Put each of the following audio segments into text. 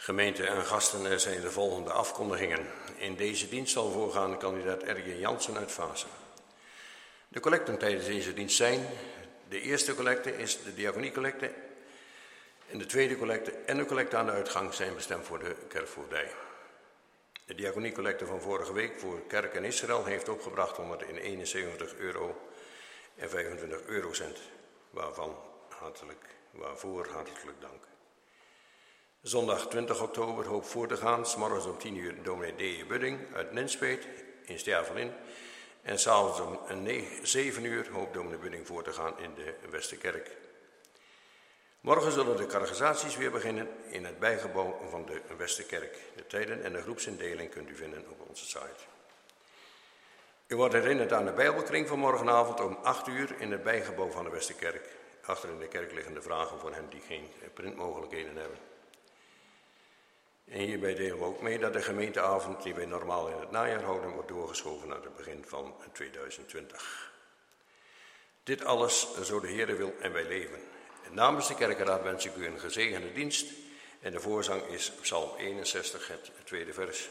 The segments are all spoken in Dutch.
Gemeente en gasten, er zijn de volgende afkondigingen. In deze dienst zal voorgaan kandidaat R.J. Jansen uit Vaassen. De collecten tijdens deze dienst zijn: de eerste collecte is de diaconiecollecte en de tweede collecte en de collecte aan de uitgang zijn bestemd voor de kerkvoogdij. De diaconiecollecte van vorige week voor Kerk en Israël heeft opgebracht €171 en 25 eurocent, waarvoor hartelijk dank. Zondag 20 oktober hoop voor te gaan, 's morgens om 10 uur dominee D.J. Budding uit Ninspeet in Stervelin. En s'avonds om 7 uur hoopt dominee Budding voor te gaan in de Westerkerk. Morgen zullen de catechisaties weer beginnen in het bijgebouw van de Westerkerk. De tijden en de groepsindeling kunt u vinden op onze site. U wordt herinnerd aan de Bijbelkring van morgenavond om 8 uur in het bijgebouw van de Westerkerk. Achter in de kerk liggen de vragen voor hen die geen printmogelijkheden hebben. En hierbij delen we ook mee dat de gemeenteavond die wij normaal in het najaar houden wordt doorgeschoven naar het begin van 2020. Dit alles zo de Heere wil en wij leven. En namens de kerkenraad wens ik u een gezegende dienst en de voorzang is Psalm 61, het tweede vers.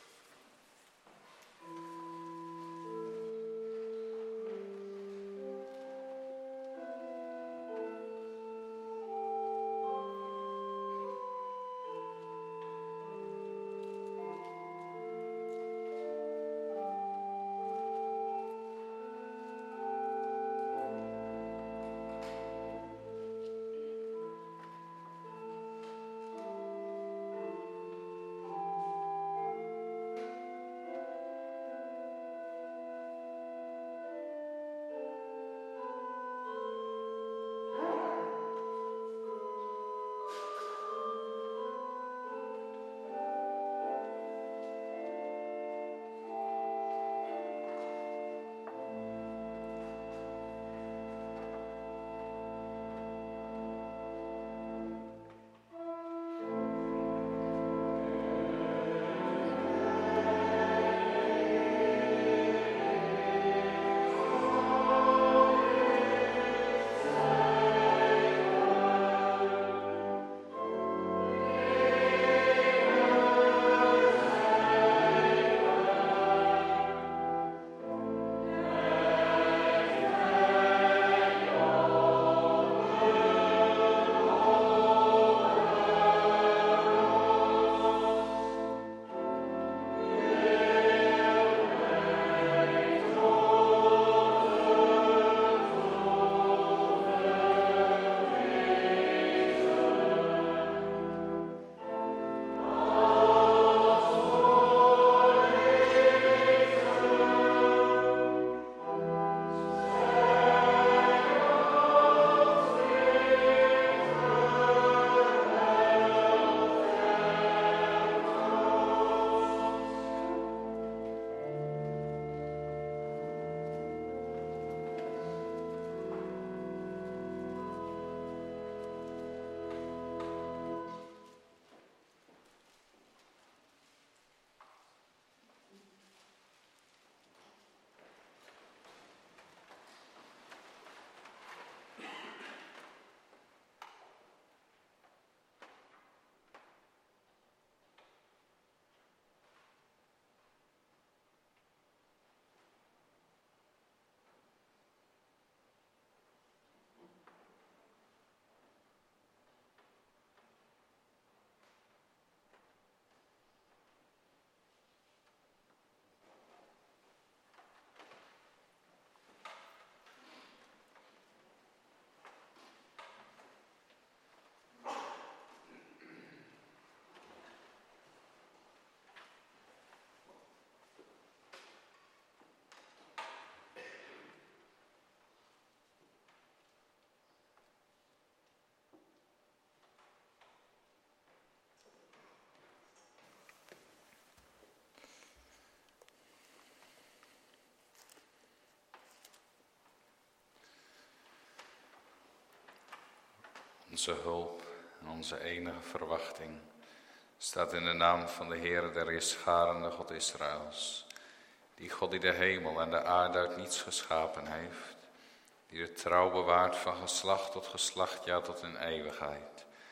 Onze hulp en onze enige verwachting staat in de naam van de Heere der Heerscharende God Israëls, die God die de hemel en de aarde uit niets geschapen heeft, die de trouw bewaart van geslacht tot geslacht, ja tot in eeuwigheid,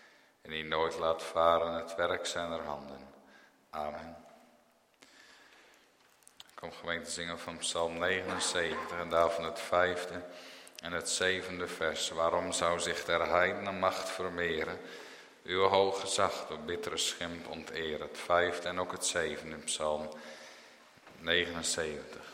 en die nooit laat varen het werk zijner handen. Amen. Kom gemeente zingen van Psalm 79 en daarvan het 5e en het 7e vers. Waarom zou zich der heidenen macht vermeren, uw hoog gezag door bittere schimp onteren. Het 5e en ook het 7e Psalm 79.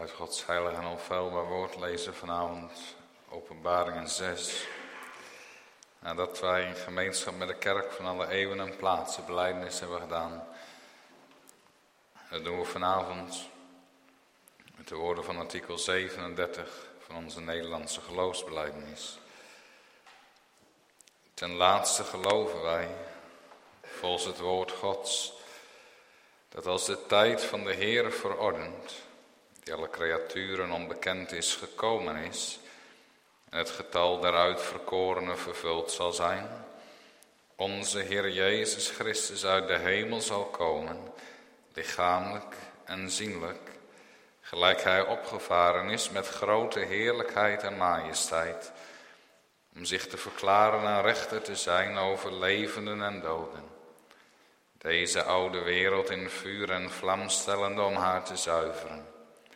Uit Gods heilige en onfeilbaar woord lezen vanavond Openbaringen 6. Nadat wij in gemeenschap met de kerk van alle eeuwen en plaatsen belijdenis hebben gedaan. Dat doen we vanavond met de woorden van artikel 37 van onze Nederlandse geloofsbelijdenis. Ten laatste geloven wij, volgens het woord Gods, dat als de tijd van de Heere verordend, die alle creaturen onbekend is, gekomen is, en het getal der uitverkorenen vervuld zal zijn, onze Heer Jezus Christus uit de hemel zal komen, lichamelijk en zienlijk, gelijk hij opgevaren is met grote heerlijkheid en majesteit, om zich te verklaren en rechter te zijn over levenden en doden. Deze oude wereld in vuur en vlam stellende om haar te zuiveren.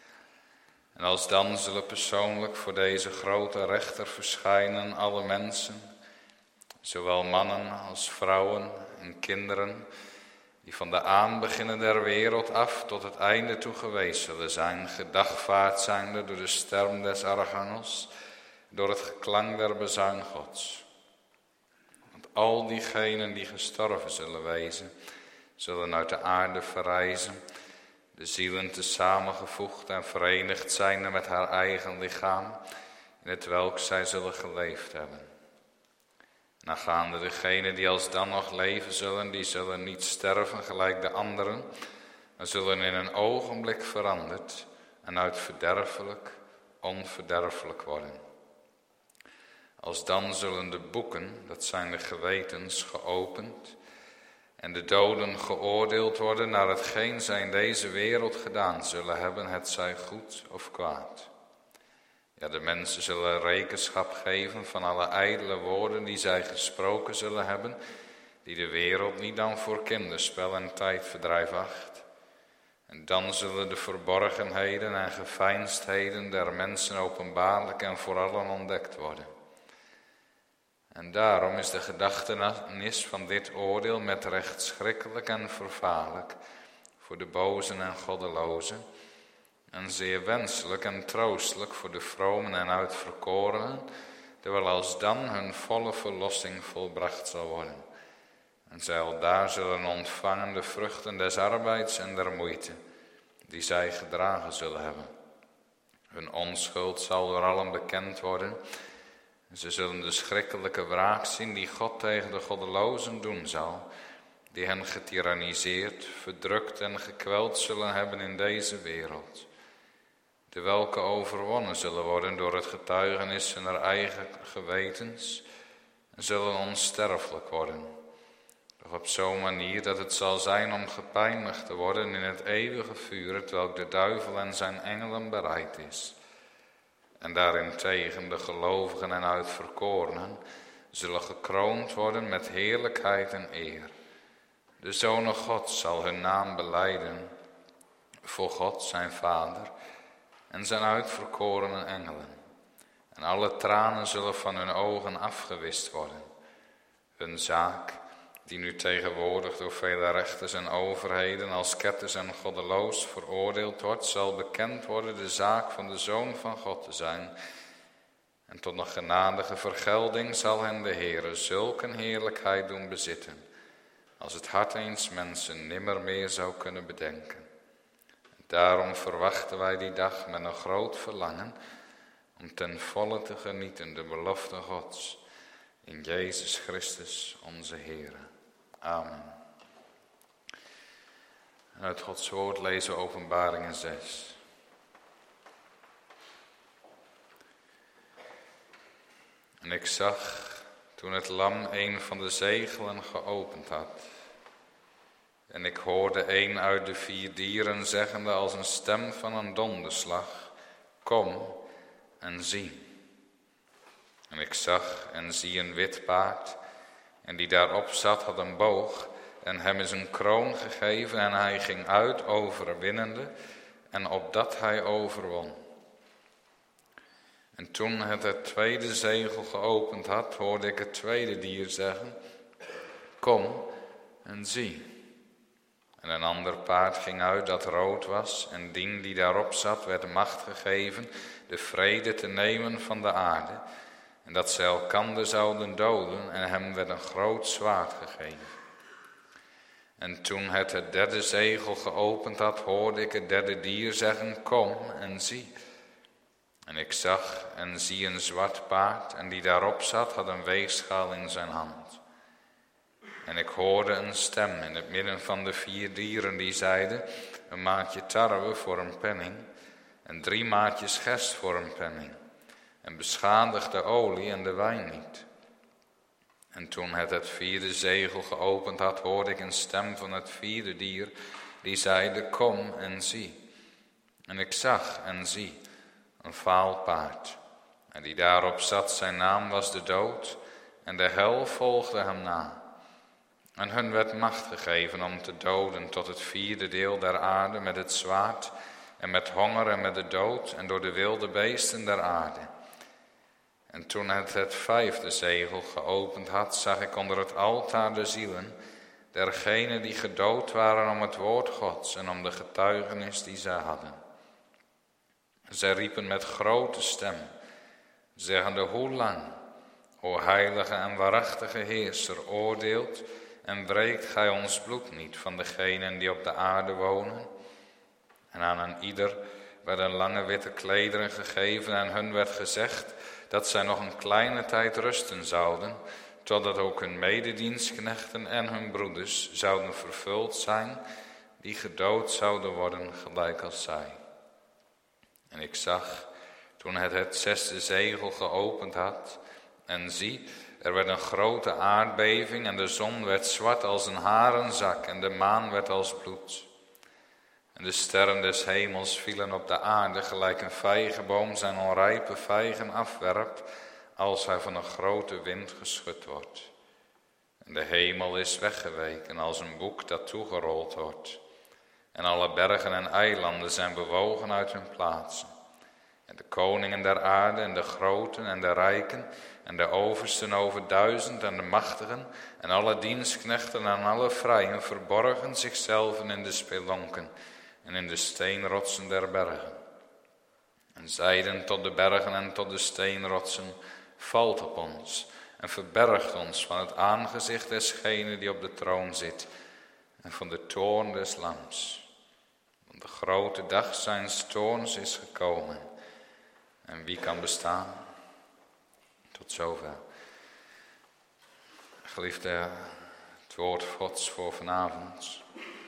En alsdan zullen persoonlijk voor deze grote rechter verschijnen alle mensen, zowel mannen als vrouwen en kinderen, die van de aanbeginnen der wereld af tot het einde toe geweest zullen zijn, gedagvaard zijnde door de sterren des archangels, door het geklank der bezuin Gods. Want al diegenen die gestorven zullen wezen, zullen uit de aarde verrijzen, de zielen te samengevoegd en verenigd zijnde met haar eigen lichaam, in het welk zij zullen geleefd hebben. Nagaande degenen die alsdan nog leven zullen, die zullen niet sterven gelijk de anderen, maar zullen in een ogenblik veranderd en uit verderfelijk onverderfelijk worden. Alsdan zullen de boeken, dat zijn de gewetens, geopend en de doden geoordeeld worden naar hetgeen zij in deze wereld gedaan zullen hebben, het zij goed of kwaad. Ja, de mensen zullen rekenschap geven van alle ijdele woorden die zij gesproken zullen hebben, die de wereld niet dan voor kinderspel en tijdverdrijf acht. En dan zullen de verborgenheden en geveinsdheden der mensen openbaarlijk en voor allen ontdekt worden. En daarom is de gedachtenis van dit oordeel met recht schrikkelijk en vervaarlijk voor de bozen en goddelozen, en zeer wenselijk en troostelijk voor de vromen en uitverkorenen, terwijl alsdan hun volle verlossing volbracht zal worden. En zij aldaar zullen ontvangen de vruchten des arbeids en der moeite, die zij gedragen zullen hebben. Hun onschuld zal door allen bekend worden. Ze zullen de schrikkelijke wraak zien die God tegen de goddelozen doen zal, die hen getyranniseerd, verdrukt en gekweld zullen hebben in deze wereld. De welke overwonnen zullen worden door het getuigenis hun eigen gewetens en zullen onsterfelijk worden. Doch op zo'n manier dat het zal zijn om gepijnigd te worden in het eeuwige vuur, hetwelk de duivel en zijn engelen bereid is. En daarentegen de gelovigen en uitverkorenen zullen gekroond worden met heerlijkheid en eer. De Zoon Gods zal hun naam belijden voor God zijn Vader en zijn uitverkorene engelen. En alle tranen zullen van hun ogen afgewist worden. Hun zaak, die nu tegenwoordig door vele rechters en overheden als ketters en goddeloos veroordeeld wordt, zal bekend worden de zaak van de Zoon van God te zijn. En tot een genadige vergelding zal hen de Heere zulk een heerlijkheid doen bezitten, als het hart eens mensen nimmer meer zou kunnen bedenken. Daarom verwachten wij die dag met een groot verlangen om ten volle te genieten de belofte Gods in Jezus Christus onze Heer. Amen. En uit Gods woord lezen we Openbaringen 6. En ik zag, toen het lam een van de zegelen geopend had, en ik hoorde een uit de 4 dieren zeggende als een stem van een donderslag: kom en zie. En ik zag en zie een wit paard, en die daarop zat had een boog, en hem is een kroon gegeven, en hij ging uit overwinnende, en opdat hij overwon. En toen het tweede zegel geopend had, hoorde ik het tweede dier zeggen: kom en zie. En een ander paard ging uit dat rood was, en dien die daarop zat werd macht gegeven de vrede te nemen van de aarde, en dat zij elkander zouden doden, en hem werd een groot zwaard gegeven. En toen het derde zegel geopend had, hoorde ik het derde dier zeggen, kom en zie. En ik zag en zie een zwart paard, en die daarop zat had een weegschaal in zijn hand. En ik hoorde een stem in het midden van de 4 dieren die zeiden, een maatje tarwe voor een penning, en 3 maatjes gerst voor een penning, en beschadig de olie en de wijn niet. En toen het 4e zegel geopend had, hoorde ik een stem van het 4e dier, die zeide, kom en zie. En ik zag en zie een vaal paard, en die daarop zat, zijn naam was de dood, en de hel volgde hem na. En hun werd macht gegeven om te doden tot het 4e deel der aarde met het zwaard, en met honger en met de dood, en door de wilde beesten der aarde. En toen het 5e zegel geopend had, zag ik onder het altaar de zielen dergenen die gedood waren om het woord Gods en om de getuigenis die zij hadden. Zij riepen met grote stem, zeggende, hoe lang, o heilige en waarachtige Heerser, oordeelt en breekt gij ons bloed niet van degenen die op de aarde wonen? En aan een ieder werden lange witte klederen gegeven en hun werd gezegd dat zij nog een kleine tijd rusten zouden, totdat ook hun mededienstknechten en hun broeders zouden vervuld zijn, die gedood zouden worden gelijk als zij. En ik zag, toen het 6e zegel geopend had, en zie, er werd een grote aardbeving en de zon werd zwart als een harenzak en de maan werd als bloed. En de sterren des hemels vielen op de aarde gelijk een vijgenboom zijn onrijpe vijgen afwerpt, als hij van een grote wind geschud wordt. En de hemel is weggeweken als een boek dat toegerold wordt. En alle bergen en eilanden zijn bewogen uit hun plaatsen. En de koningen der aarde en de groten en de rijken en de oversten over 1000 en de machtigen en alle dienstknechten en alle vrijen verborgen zichzelf in de spelonken en in de steenrotsen der bergen. En zeiden tot de bergen en tot de steenrotsen, valt op ons en verbergt ons van het aangezicht desgene die op de troon zit en van de toorn des lams. Want de grote dag zijns toorns is gekomen. En wie kan bestaan? Tot zover. Geliefde, het woord Gods voor vanavond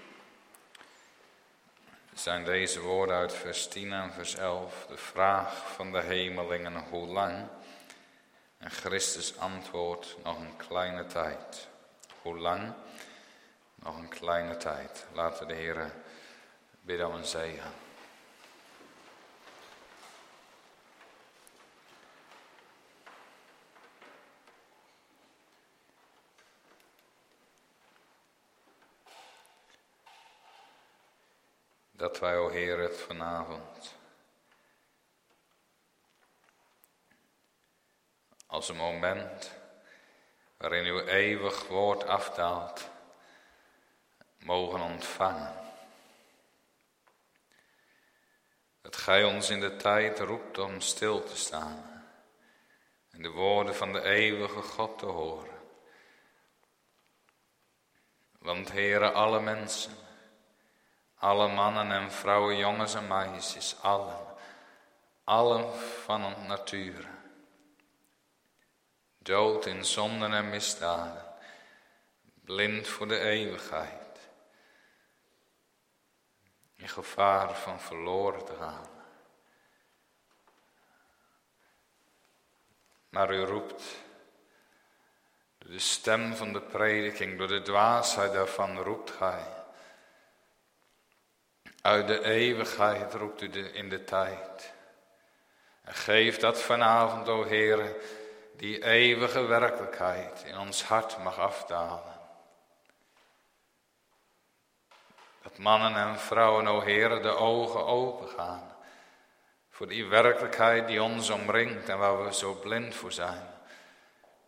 zijn deze woorden uit vers 10 en vers 11. De vraag van de hemelingen, hoe lang? En Christus antwoordt, nog een kleine tijd. Hoe lang? Nog een kleine tijd. Laten de Heer bidden om een zegen. Dat wij, o Heer, het vanavond als een moment waarin uw eeuwig woord afdaalt, mogen ontvangen. Dat gij ons in de tijd roept om stil te staan en de woorden van de eeuwige God te horen. Want, Heere, alle mensen, alle mannen en vrouwen, jongens en meisjes, allen van nature, dood in zonden en misdaden, blind voor de eeuwigheid, in gevaar van verloren te gaan. Maar u roept, door de stem van de prediking, door de dwaasheid daarvan roept gij. Uit de eeuwigheid roept u in de tijd. En geef dat vanavond, o Heere, die eeuwige werkelijkheid in ons hart mag afdalen. Dat mannen en vrouwen, o Heere, de ogen open gaan voor die werkelijkheid die ons omringt en waar we zo blind voor zijn.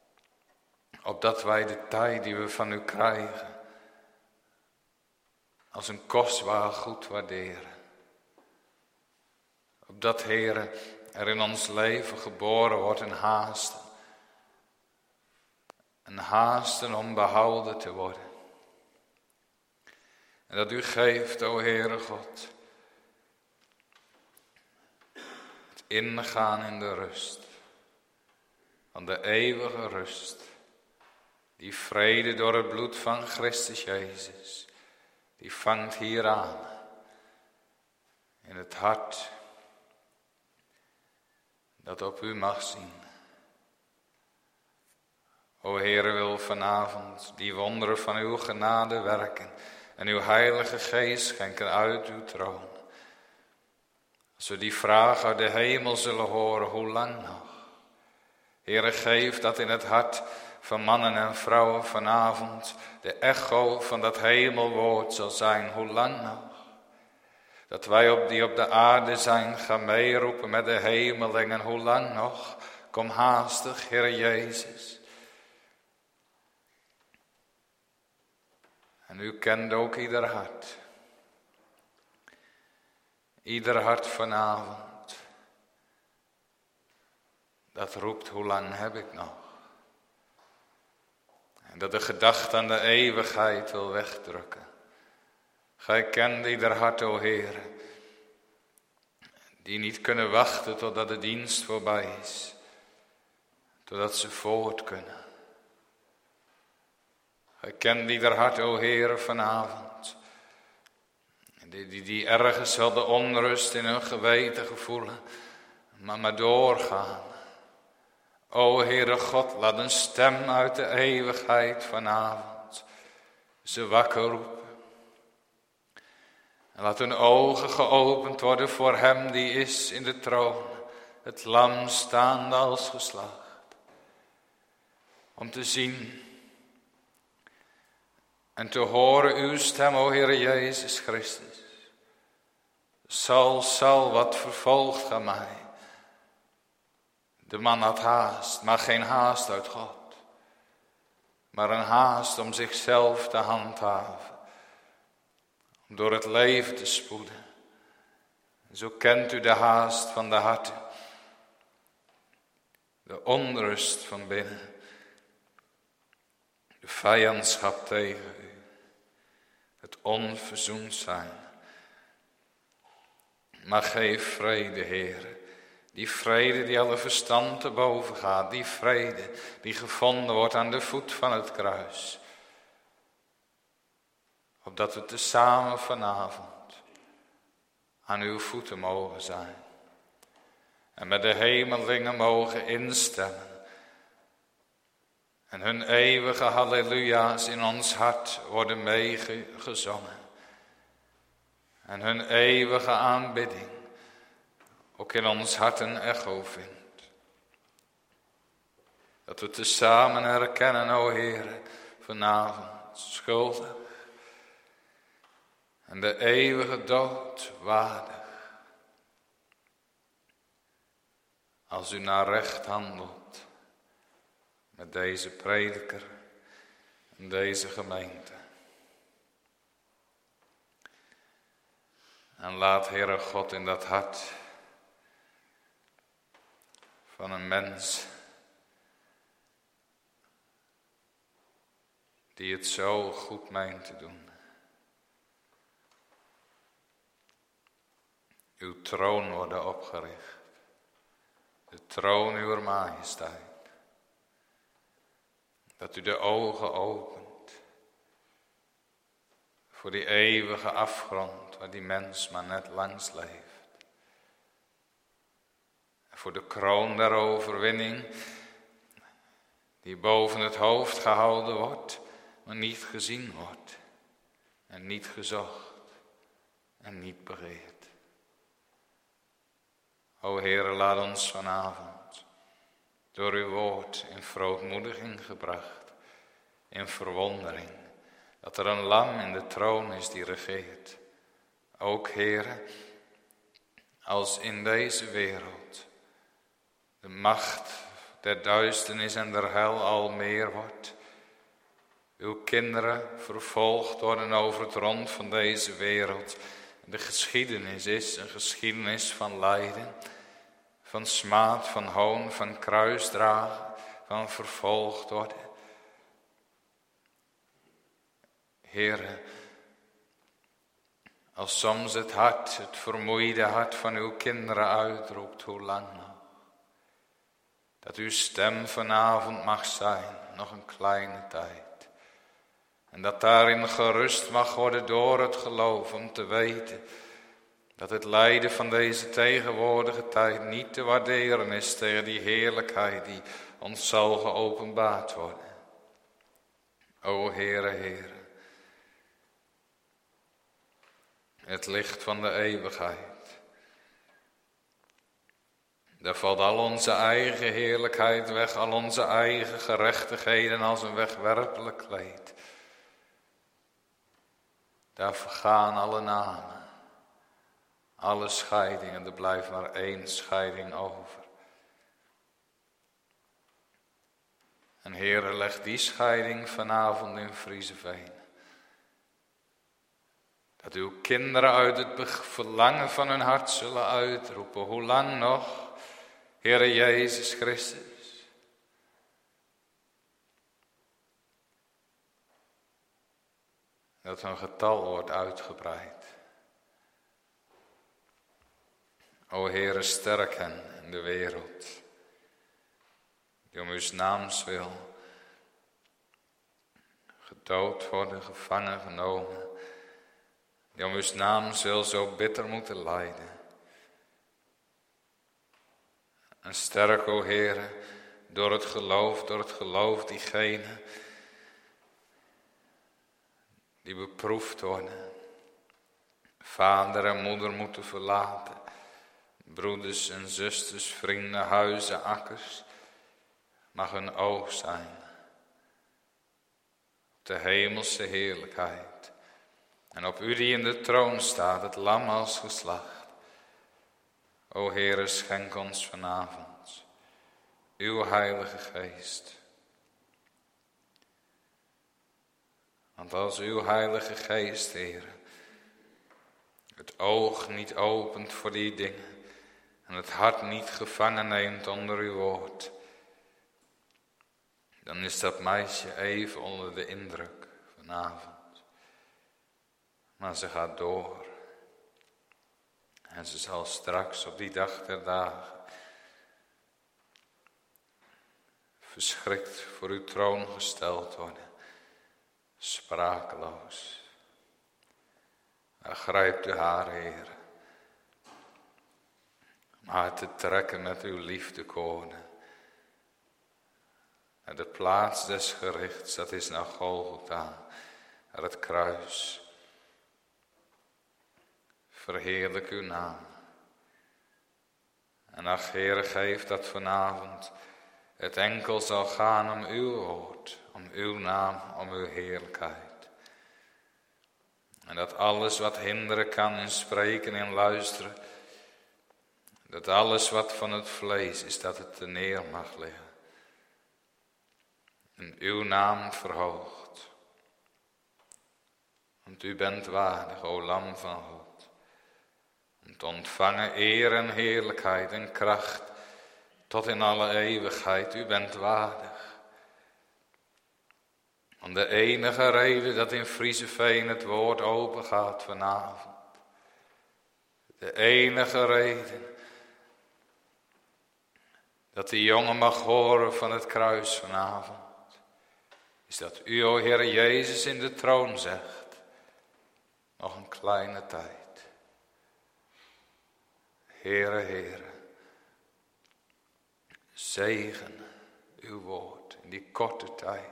Opdat wij de tijd die we van u krijgen als een kostbaar goed waarderen. Opdat, Heere, er in ons leven geboren wordt een haasten. Een haasten om behouden te worden. En dat u geeft, o Heere God, het ingaan in de rust. Van de eeuwige rust. Die vrede door het bloed van Christus Jezus. Die vangt hier aan. In het hart. Dat op u mag zien. O Heere, wil vanavond die wonderen van uw genade werken. En uw heilige geest schenken uit uw troon. Als we die vraag uit de hemel zullen horen, hoe lang nog? Heere, geef dat in het hart van mannen en vrouwen vanavond de echo van dat hemelwoord zal zijn, hoe lang nog? Dat wij die op de aarde zijn gaan meeroepen met de hemelingen, hoe lang nog? Kom haastig, Heere Jezus. En u kent ook ieder hart. Ieder hart vanavond. Dat roept, hoe lang heb ik nog? En dat de gedachte aan de eeuwigheid wil wegdrukken. Gij kent ieder hart, o Heere. Die niet kunnen wachten totdat de dienst voorbij is. Totdat ze voort kunnen. Gij kent ieder hart, o Heere, vanavond. Die ergens wel de onrust in hun geweten gevoelen. Maar doorgaan. O Heere God, laat een stem uit de eeuwigheid vanavond ze wakker roepen. En laat hun ogen geopend worden voor hem die is in de troon, het lam staande als geslacht. Om te zien en te horen uw stem, o Heere Jezus Christus. Saul, wat vervolgt gij mij? De man had haast, maar geen haast uit God. Maar een haast om zichzelf te handhaven. Om door het leven te spoeden. Zo kent u de haast van de harten. De onrust van binnen. De vijandschap tegen u. Het onverzoend zijn. Maar geef vrede, Heere. Die vrede die alle verstand te boven gaat. Die vrede die gevonden wordt aan de voet van het kruis. Opdat we tezamen vanavond aan uw voeten mogen zijn. En met de hemelingen mogen instemmen. En hun eeuwige halleluja's in ons hart worden meegezongen. En hun eeuwige aanbidding ook in ons hart een echo vindt. Dat we tezamen herkennen, o Heere, vanavond schuldig. En de eeuwige dood waardig. Als u naar recht handelt met deze prediker en deze gemeente. En laat, Heere God, in dat hart van een mens die het zo goed meent te doen. Uw troon worden opgericht. De troon uw majesteit. Dat u de ogen opent. Voor die eeuwige afgrond waar die mens maar net langs leeft. En voor de kroon der overwinning. Die boven het hoofd gehouden wordt. Maar niet gezien wordt. En niet gezocht. En niet begeerd. O Heere, laat ons vanavond door uw woord in verootmoediging gebracht, in verwondering, dat er een lam in de troon is die regeert. Ook, Heere, als in deze wereld de macht der duisternis en der hel al meer wordt, Uw kinderen vervolgd worden over het rond van deze wereld. De geschiedenis is een geschiedenis van lijden, van smaad, van hoon, van kruisdragen, van vervolgd worden. Heere, als soms het hart, het vermoeide hart van uw kinderen uitroept, hoe lang nog? Dat uw stem vanavond mag zijn, nog een kleine tijd. En dat daarin gerust mag worden door het geloof, om te weten dat het lijden van deze tegenwoordige tijd niet te waarderen is tegen die heerlijkheid die ons zal geopenbaard worden. O Heere, Heere, het licht van de eeuwigheid. Daar valt al onze eigen heerlijkheid weg, al onze eigen gerechtigheden als een wegwerpelijk kleed. Daar vergaan alle namen, alle scheidingen, er blijft maar één scheiding over. En Heere, leg die scheiding vanavond in Frieseveen. Dat uw kinderen uit het verlangen van hun hart zullen uitroepen. Hoe lang nog, Heere Jezus Christus? Dat hun getal wordt uitgebreid. O Heere, sterk hen in de wereld, die om uw naams wil gedood worden, gevangen genomen, die om uw naams wil zo bitter moeten lijden. En sterk, o Heere, door het geloof diegenen die beproefd worden, vader en moeder moeten verlaten, broeders en zusters, vrienden, huizen, akkers, mag hun oog zijn op de hemelse heerlijkheid. En op u die in de troon staat, het lam als geslacht. O Heere, schenk ons vanavond uw Heilige Geest. Want als uw Heilige Geest, Heere, het oog niet opent voor die dingen en het hart niet gevangen neemt onder uw woord, dan is dat meisje even onder de indruk vanavond. Maar ze gaat door. En ze zal straks op die dag der dagen verschrikt voor uw troon gesteld worden. Sprakeloos. Grijpt u haar, Heer. Om haar te trekken met uw liefdekoorden. Naar de plaats des gerichts, dat is naar Golgotha, naar het kruis. Verheerlijk uw naam. En ach, Heere, geef dat vanavond het enkel zal gaan om uw woord, om uw naam, om uw heerlijkheid. En dat alles wat hinderen kan in spreken en luisteren, dat alles wat van het vlees is, dat het er neer mag liggen. En uw naam verhoogt. Want u bent waardig, o Lam van God, om te ontvangen eer en heerlijkheid en kracht tot in alle eeuwigheid. U bent waardig. Om de enige reden dat in Frieseveen het woord open gaat vanavond. De enige reden dat die jongen mag horen van het kruis vanavond, is dat u, o Heer Jezus, in de troon zegt, nog een kleine tijd. Heere, Heere, zegen uw woord in die korte tijd.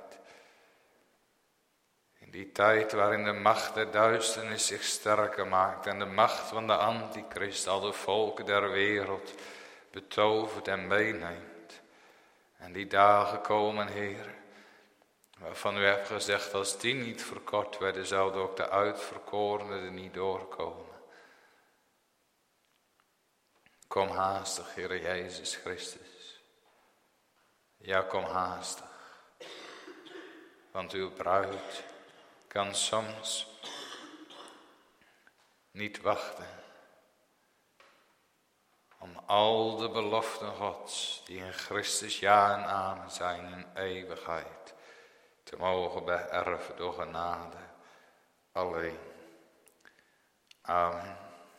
In die tijd waarin de macht der duisternis zich sterker maakt en de macht van de antichrist al de volken der wereld betovert en meeneemt. En die dagen komen, Heer, waarvan u hebt gezegd, als die niet verkort werden, zouden ook de uitverkorenen er niet doorkomen. Kom haastig, Heer Jezus Christus. Ja, kom haastig. Want uw bruid kan soms niet wachten om al de beloften Gods die in Christus ja en amen zijn in eeuwigheid te mogen beërven door genade alleen. Amen.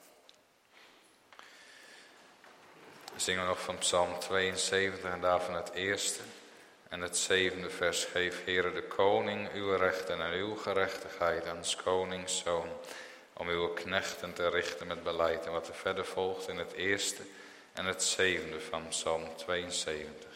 We zingen nog van Psalm 72 en daarvan het eerste en het 7e vers. Geef, Heere, de koning uw rechten en uw gerechtigheid aan 's konings zoon, om uw knechten te richten met beleid. En wat er verder volgt in het eerste en het 7e van Psalm 72.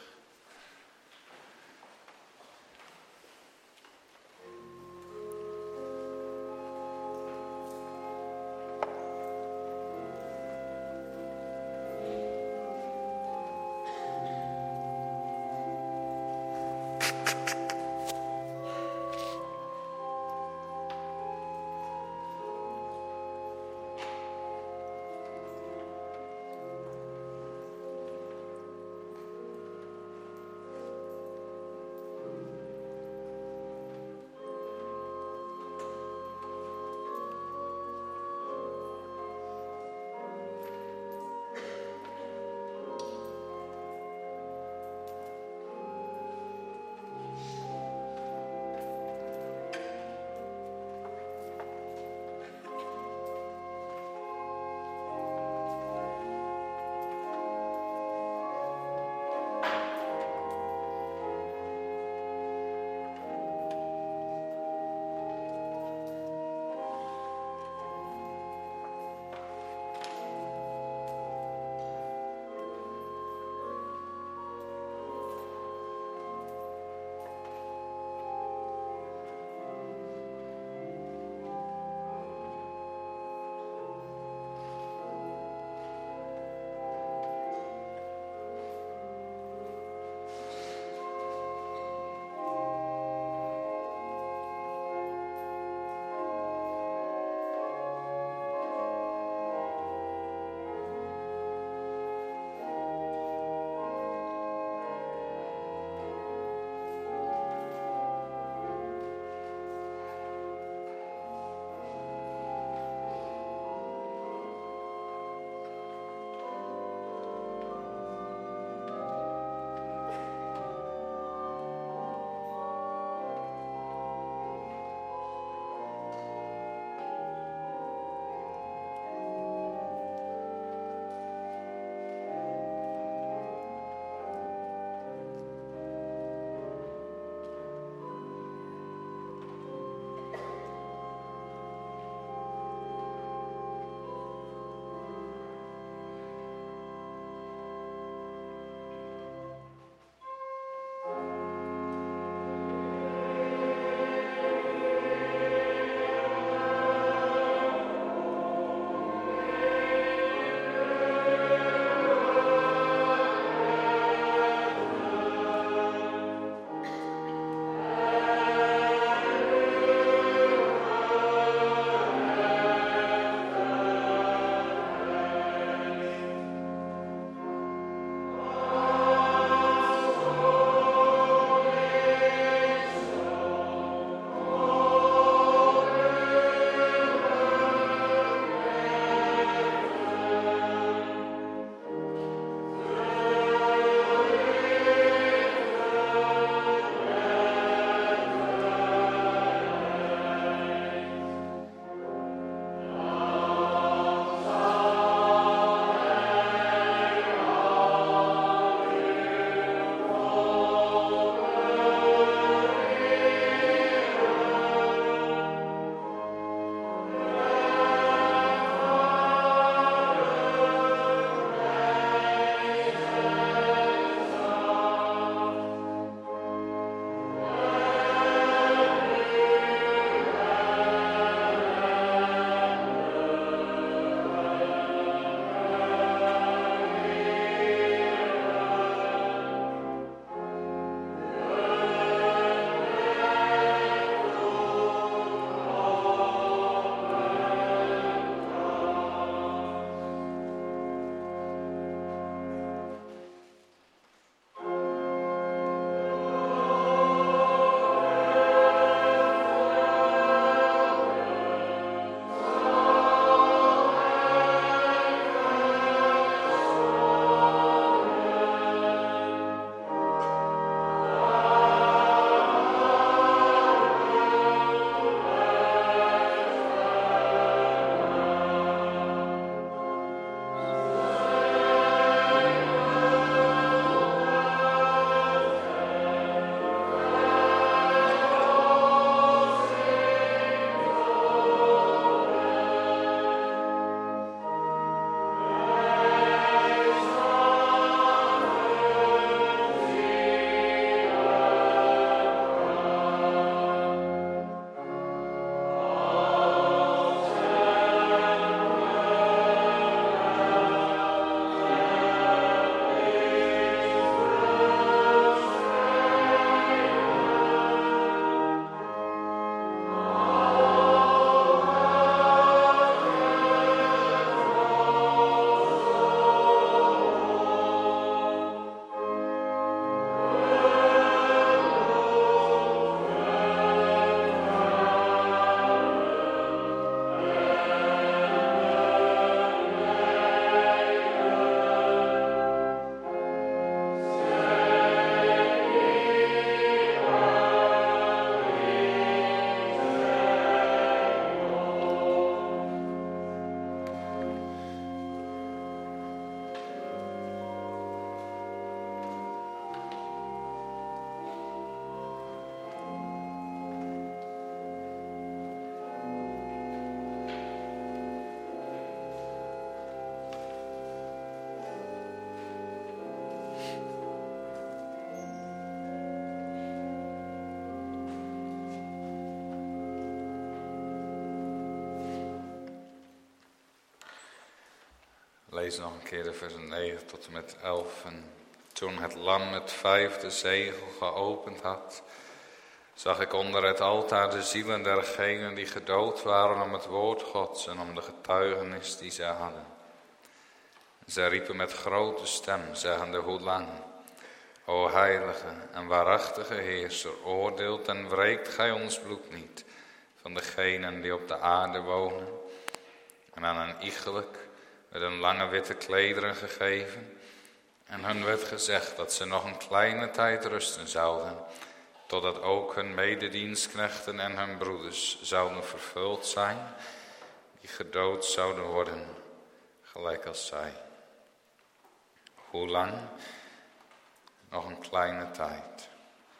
We lezen nog een keer de versen 9 tot en met 11. En toen het lam het 5e zegel geopend had, zag ik onder het altaar de zielen dergenen die gedood waren om het woord Gods en om de getuigenis die zij hadden. Zij riepen met grote stem, zeggende: hoe lang, o heilige en waarachtige Heerser, oordeelt en wreekt gij ons bloed niet van degenen die op de aarde wonen? En aan een iegelijk met een lange witte klederen gegeven. En hun werd gezegd dat ze nog een kleine tijd rusten zouden, totdat ook hun mededienstknechten en hun broeders zouden vervuld zijn, die gedood zouden worden, gelijk als zij. Hoe lang? Nog een kleine tijd.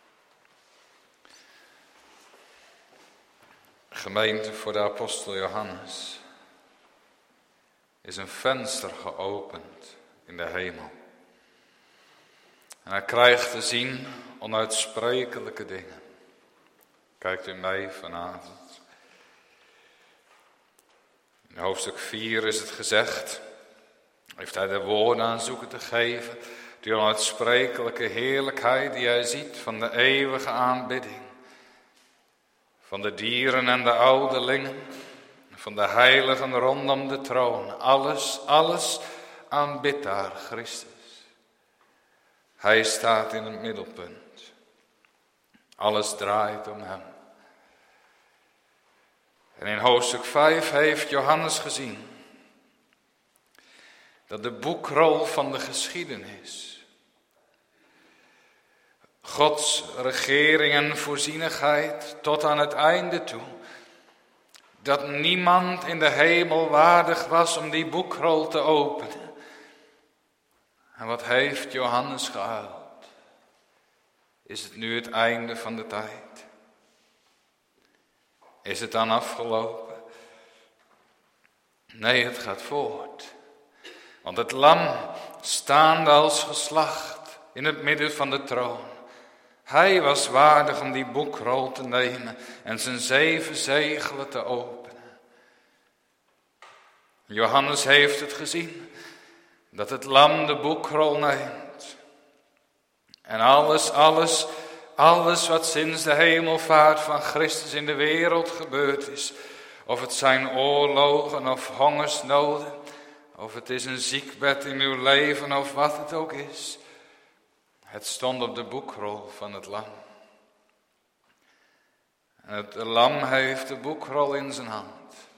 Gemeente, voor de apostel Johannes is een venster geopend in de hemel. En hij krijgt te zien onuitsprekelijke dingen. Kijkt u mee vanavond. In hoofdstuk 4 is het gezegd, heeft hij de woorden aan zoeken te geven, die onuitsprekelijke heerlijkheid die hij ziet van de eeuwige aanbidding, van de dieren en de ouderlingen, van de heiligen rondom de troon. Alles aanbidt daar Christus. Hij staat in het middelpunt. Alles draait om hem. En in hoofdstuk 5 heeft Johannes gezien dat de boekrol van de geschiedenis, Gods regering en voorzienigheid tot aan het einde toe, dat niemand in de hemel waardig was om die boekrol te openen. En wat heeft Johannes gehuild? Is het nu het einde van de tijd? Is het dan afgelopen? Nee, het gaat voort. Want het lam, staande als geslacht in het midden van de troon, hij was waardig om die boekrol te nemen en zijn 7 zegelen te openen. Johannes heeft het gezien, dat het lam de boekrol neemt. En alles wat sinds de hemelvaart van Christus in de wereld gebeurd is, of het zijn oorlogen of hongersnoden, of het is een ziekbed in uw leven of wat het ook is, het stond op de boekrol van het lam. En het lam heeft de boekrol in zijn hand.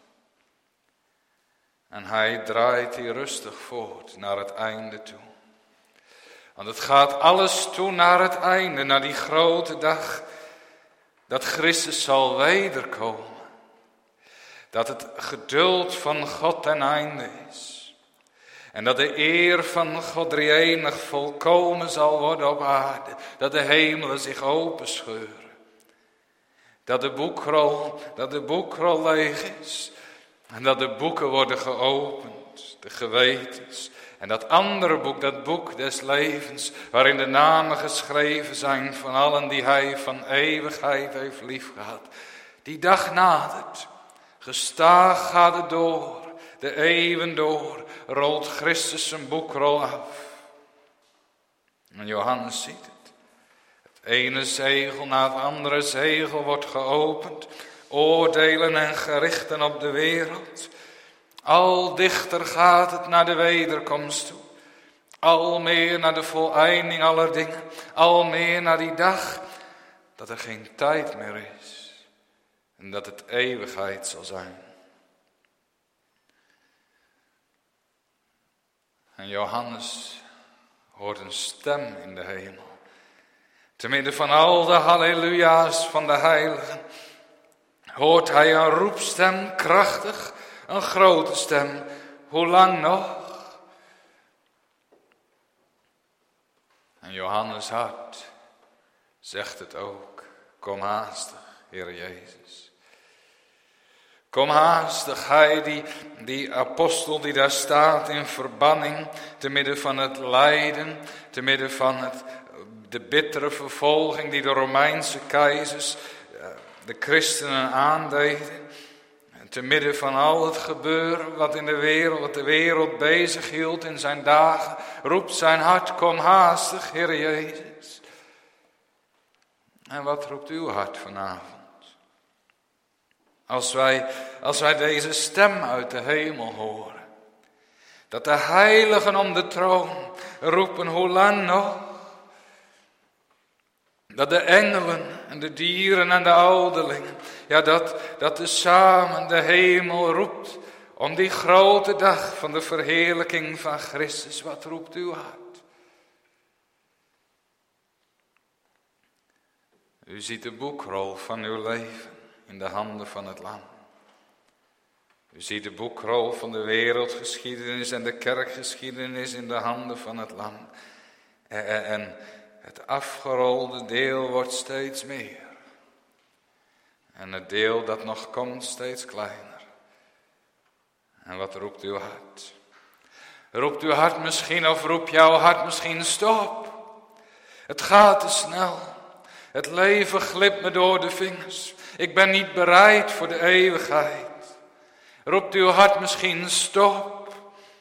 En hij draait die rustig voort naar het einde toe. Want het gaat alles toe naar het einde, naar die grote dag dat Christus zal wederkomen. Dat het geduld van God ten einde is. En dat de eer van God drie-enig volkomen zal worden op aarde. Dat de hemelen zich openscheuren. Dat de boekrol leeg is. En dat de boeken worden geopend, de gewetens. En dat andere boek, dat boek des levens, waarin de namen geschreven zijn van allen die hij van eeuwigheid heeft liefgehad. Die dag nadert, gestaag gaat het door, de eeuwen door, rolt Christus zijn boekrol af. En Johannes ziet het. Het ene zegel na het andere zegel wordt geopend. Oordelen en gerichten op de wereld. Al dichter gaat het naar de wederkomst toe. Al meer naar de voleinding aller dingen. Al meer naar die dag dat er geen tijd meer is. En dat het eeuwigheid zal zijn. En Johannes hoort een stem in de hemel. Te midden van al de halleluja's van de heiligen hoort hij een roepstem, krachtig, een grote stem. Hoe lang nog? En Johannes hart zegt het ook. Kom haastig, Heer Jezus. Kom haastig, hij die apostel die daar staat in verbanning, te midden van het lijden, te midden van de bittere vervolging die de Romeinse keizers de christenen aandeden. te midden van al het gebeuren wat de wereld bezig hield in zijn dagen, roept zijn hart, kom haastig, Heer Jezus. En wat roept uw hart vanavond? Als wij deze stem uit de hemel horen, dat de heiligen om de troon roepen, hoe lang nog? Dat de engelen en de dieren en de ouderlingen, ja dat tezamen de hemel roept om die grote dag van de verheerlijking van Christus. Wat roept uw hart? U ziet de boekrol van uw leven in de handen van het Lam. U ziet de boekrol van de wereldgeschiedenis en de kerkgeschiedenis in de handen van het Lam. En het afgerolde deel wordt steeds meer. En het deel dat nog komt steeds kleiner. En wat roept uw hart? Roept uw hart misschien of roept jouw hart misschien stop? Het gaat te snel. Het leven glipt me door de vingers. Ik ben niet bereid voor de eeuwigheid. Roept uw hart misschien stop?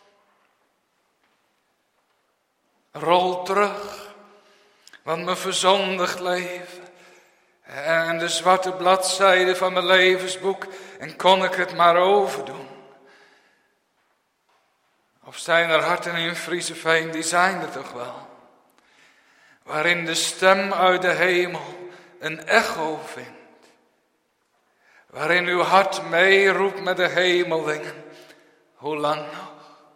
Rol terug. Want mijn verzondigd leven en de zwarte bladzijde van mijn levensboek, en kon ik het maar overdoen. Of zijn er harten in Frieseveen, die zijn er toch wel, waarin de stem uit de hemel een echo vindt. Waarin uw hart meeroept met de hemelingen. Hoe lang nog?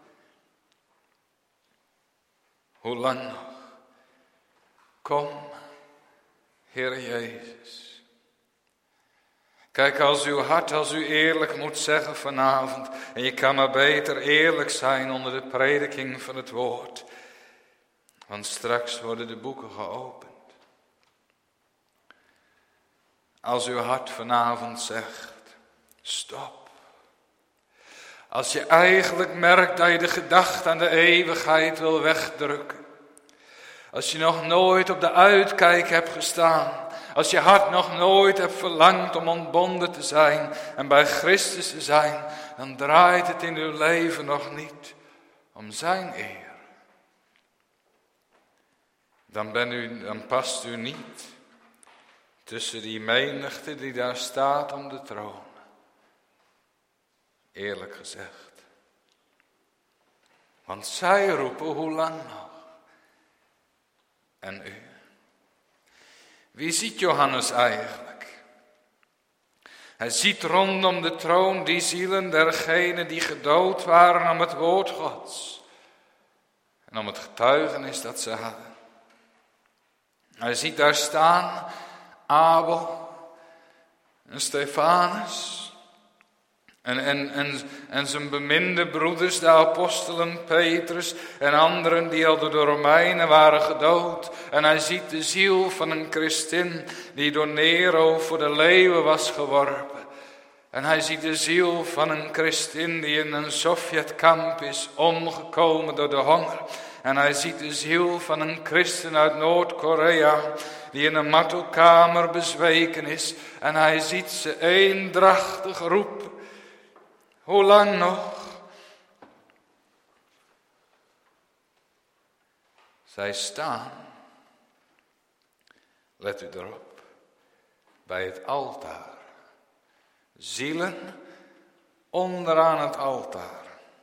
Hoe lang nog? Kom, Heer Jezus. Kijk, als uw hart, als u eerlijk moet zeggen vanavond, en je kan maar beter eerlijk zijn onder de prediking van het woord, want straks worden de boeken geopend. Als uw hart vanavond zegt, stop. Als je eigenlijk merkt dat je de gedachte aan de eeuwigheid wil wegdrukken. Als je nog nooit op de uitkijk hebt gestaan. Als je hart nog nooit hebt verlangd om ontbonden te zijn en bij Christus te zijn, dan draait het in uw leven nog niet om zijn eer. Dan past u niet tussen die menigte die daar staat om de troon. Eerlijk gezegd. Want zij roepen, hoe lang nog? En u? Wie ziet Johannes eigenlijk? Hij ziet rondom de troon die zielen dergenen die gedood waren om het woord Gods. En om het getuigenis dat ze hadden. Hij ziet daar staan Abel en Stefanus. En zijn beminde broeders, de apostelen Petrus en anderen die al door de Romeinen waren gedood. En hij ziet de ziel van een christin die door Nero voor de leeuwen was geworpen. En hij ziet de ziel van een christin die in een Sovjetkamp is omgekomen door de honger. En hij ziet de ziel van een christen uit Noord-Korea die in een martelkamer bezweken is. En hij ziet ze eendrachtig roepen. Hoe lang nog? Zij staan, let u erop, bij het altaar. Zielen onderaan het altaar.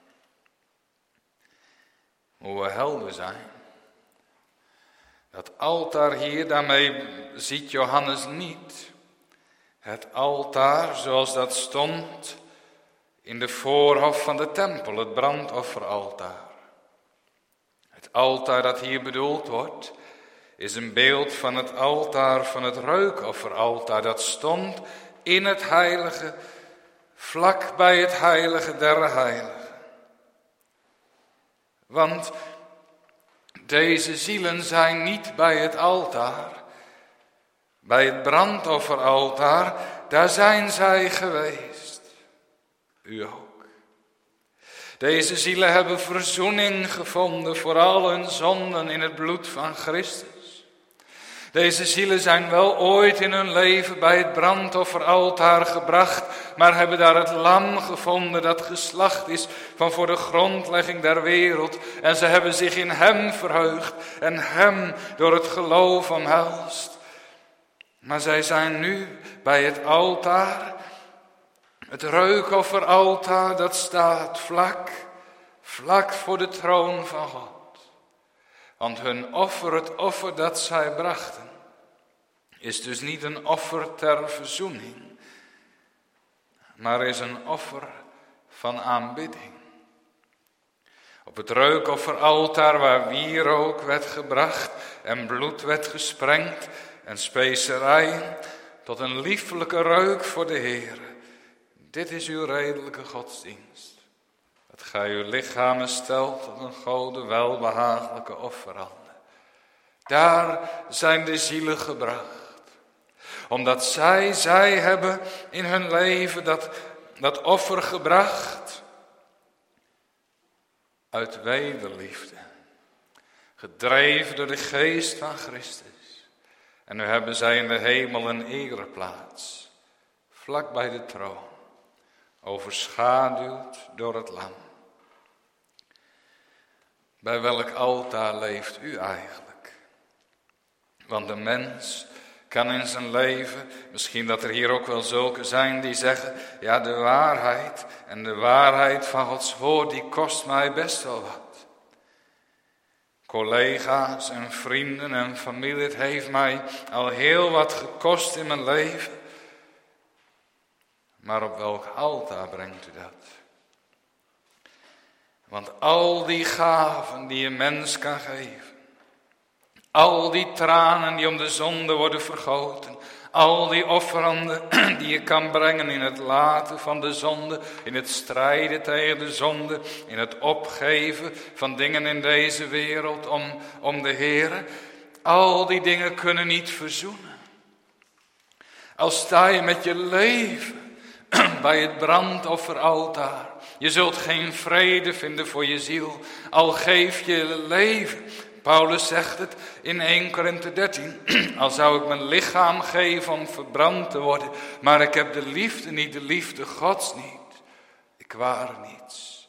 Hoe we helder zijn. Dat altaar hier, daarmee ziet Johannes niet het altaar zoals dat stond in de voorhof van de tempel, het brandofferaltaar. Het altaar dat hier bedoeld wordt, is een beeld van het altaar van het reukofferaltaar. Dat stond in het heilige, vlak bij het heilige der heiligen. Want deze zielen zijn niet bij het altaar. Bij het brandofferaltaar, daar zijn zij geweest. U ook. Deze zielen hebben verzoening gevonden voor al hun zonden in het bloed van Christus. Deze zielen zijn wel ooit in hun leven bij het brandofferaltaar gebracht, maar hebben daar het lam gevonden dat geslacht is van voor de grondlegging der wereld. En ze hebben zich in hem verheugd en hem door het geloof omhelst. Maar zij zijn nu bij het altaar, het reukofferaltaar dat staat vlak voor de troon van God. Want hun offer, het offer dat zij brachten, is dus niet een offer ter verzoening, maar is een offer van aanbidding. Op het reukofferaltaar waar wierook werd gebracht en bloed werd gesprengd en specerijen tot een liefelijke reuk voor de Heere. Dit is uw redelijke godsdienst. Dat gij uw lichamen stelt tot een Gode welbehagelijke offerande. Daar zijn de zielen gebracht. Omdat zij hebben in hun leven dat offer gebracht. Uit wederliefde. Gedreven door de geest van Christus. En nu hebben zij in de hemel een ereplaats. Vlak bij de troon. Overschaduwd door het lam. Bij welk altaar leeft u eigenlijk? Want de mens kan in zijn leven, misschien dat er hier ook wel zulke zijn die zeggen, ja, de waarheid en de waarheid van Gods woord, die kost mij best wel wat. Collega's en vrienden en familie, het heeft mij al heel wat gekost in mijn leven. Maar op welk altaar brengt u dat? Want al die gaven die een mens kan geven, al die tranen die om de zonde worden vergoten, al die offeranden die je kan brengen in het laten van de zonde, in het strijden tegen de zonde, in het opgeven van dingen in deze wereld om de Heere, al die dingen kunnen niet verzoenen. Al sta je met je leven bij het brandofferaltaar, je zult geen vrede vinden voor je ziel, al geef je leven. Paulus zegt het in 1 Korinthe 13. Al zou ik mijn lichaam geven om verbrand te worden, maar ik heb de liefde niet, de liefde Gods niet. Ik ware niets.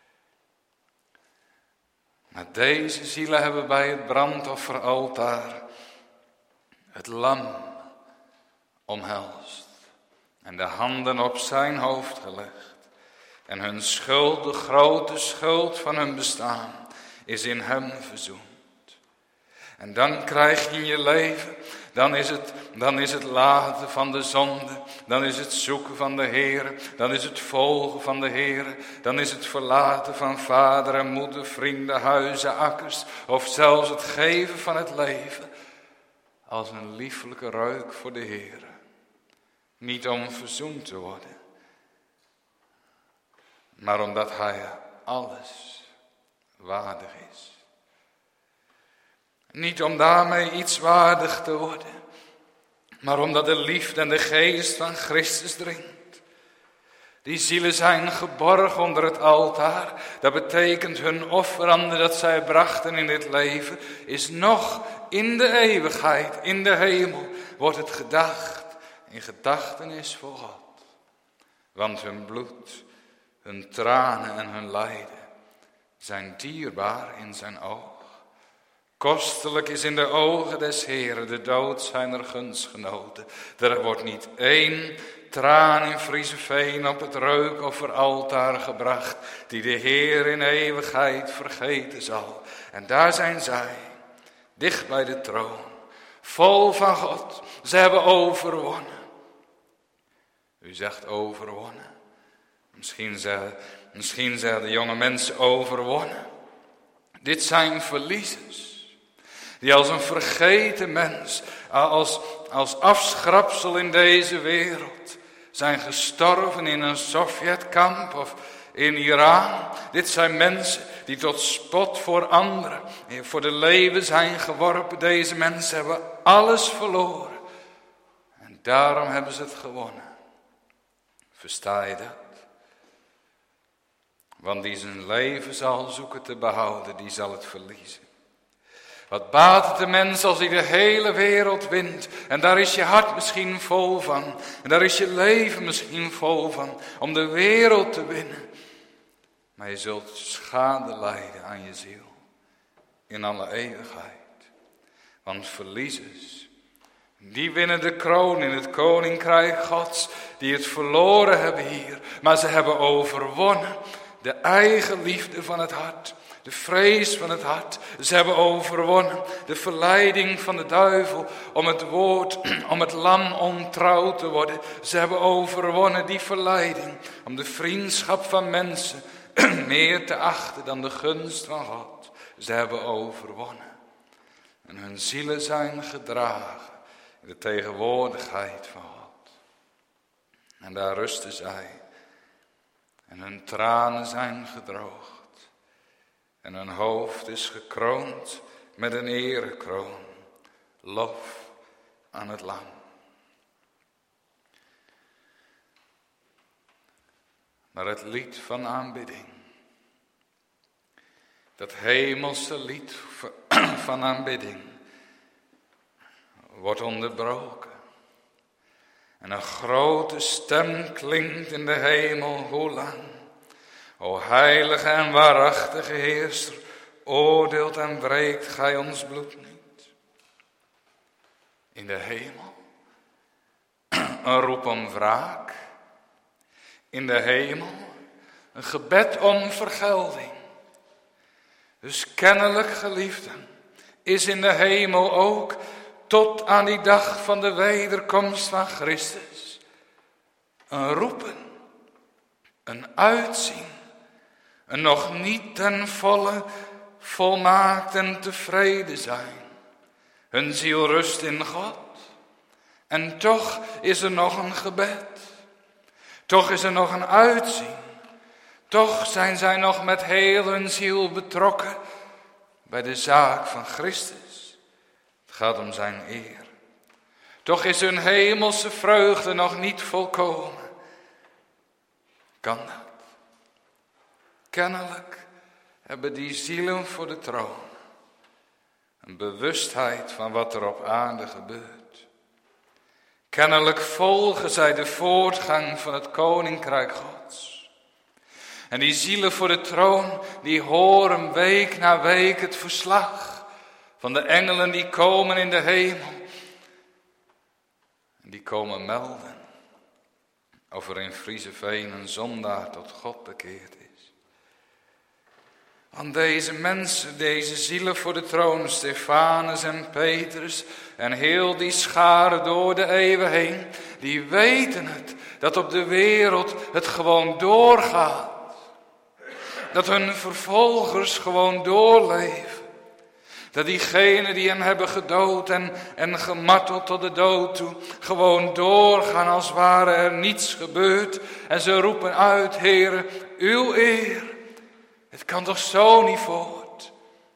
Maar deze zielen hebben bij het brandofferaltaar het lam omhelst en de handen op zijn hoofd gelegd. En hun schuld, de grote schuld van hun bestaan, is in hem verzoend. En dan krijg je in je leven, dan is het laten van de zonde, dan is het zoeken van de Heere, dan is het volgen van de Heere, dan is het verlaten van vader en moeder, vrienden, huizen, akkers, of zelfs het geven van het leven, als een liefelijke reuk voor de Heere. Niet om verzoend te worden, maar omdat hij alles waardig is. Niet om daarmee iets waardig te worden, maar omdat de liefde en de geest van Christus dringt. Die zielen zijn geborgen onder het altaar. Dat betekent hun offerande dat zij brachten in dit leven, is nog in de eeuwigheid, in de hemel, wordt het gedacht in gedachtenis voor God. Want hun bloed, hun tranen en hun lijden zijn dierbaar in zijn oog. Kostelijk is in de ogen des Heeren de dood zijner gunstgenoten. Er wordt niet één traan in Frieseveen op het reukofferaltaar gebracht, die de Heer in eeuwigheid vergeten zal. En daar zijn zij, dicht bij de troon, vol van God. Ze hebben overwonnen. U zegt overwonnen. Misschien zeggen de jonge mensen overwonnen. Dit zijn verliezers. Die als een vergeten mens, als afschrapsel in deze wereld, zijn gestorven in een Sovjetkamp of in Iran. Dit zijn mensen die tot spot voor anderen, voor de leeuwen zijn geworpen. Deze mensen hebben alles verloren. En daarom hebben ze het gewonnen. Versta je dat? Want die zijn leven zal zoeken te behouden, die zal het verliezen. Wat baat het de mens als hij de hele wereld wint? En daar is je hart misschien vol van. En daar is je leven misschien vol van. Om de wereld te winnen. Maar je zult schade lijden aan je ziel. In alle eeuwigheid. Want verliezers, die winnen de kroon in het koninkrijk Gods. Die het verloren hebben hier. Maar ze hebben overwonnen de eigen liefde van het hart. De vrees van het hart. Ze hebben overwonnen de verleiding van de duivel om het woord, om het lam ontrouw te worden. Ze hebben overwonnen die verleiding om de vriendschap van mensen meer te achten dan de gunst van God. Ze hebben overwonnen. En hun zielen zijn gedragen in de tegenwoordigheid van God. En daar rusten zij. En hun tranen zijn gedroogd. En hun hoofd is gekroond met een erekroon. Lof aan het lam. Maar het lied van aanbidding. Dat hemelse lied van aanbidding. Wordt onderbroken. En een grote stem klinkt in de hemel. Hoe lang? O heilige en waarachtige Heerser, oordeelt en breekt gij ons bloed niet. In de hemel, een roep om wraak. In de hemel, een gebed om vergelding. Dus kennelijk, geliefden, is in de hemel ook tot aan die dag van de wederkomst van Christus een roepen, een uitzien. En nog niet ten volle volmaakt en tevreden zijn. Hun ziel rust in God. En toch is er nog een gebed. Toch is er nog een uitzien. Toch zijn zij nog met heel hun ziel betrokken bij de zaak van Christus. Het gaat om zijn eer. Toch is hun hemelse vreugde nog niet volkomen. Kan dat? Kennelijk hebben die zielen voor de troon een bewustheid van wat er op aarde gebeurt. Kennelijk volgen zij de voortgang van het koninkrijk Gods. En die zielen voor de troon, die horen week na week het verslag van de engelen die komen in de hemel. En die komen melden of er in Frieseveen een zondaar tot God bekeerd is. Want deze mensen, deze zielen voor de troon, Stefanus en Petrus en heel die schare door de eeuwen heen, die weten het, dat op de wereld het gewoon doorgaat. Dat hun vervolgers gewoon doorleven. Dat diegenen die hem hebben gedood en gemarteld tot de dood toe, gewoon doorgaan als ware er niets gebeurd. En ze roepen uit, Heere, uw eer. Het kan toch zo niet voort?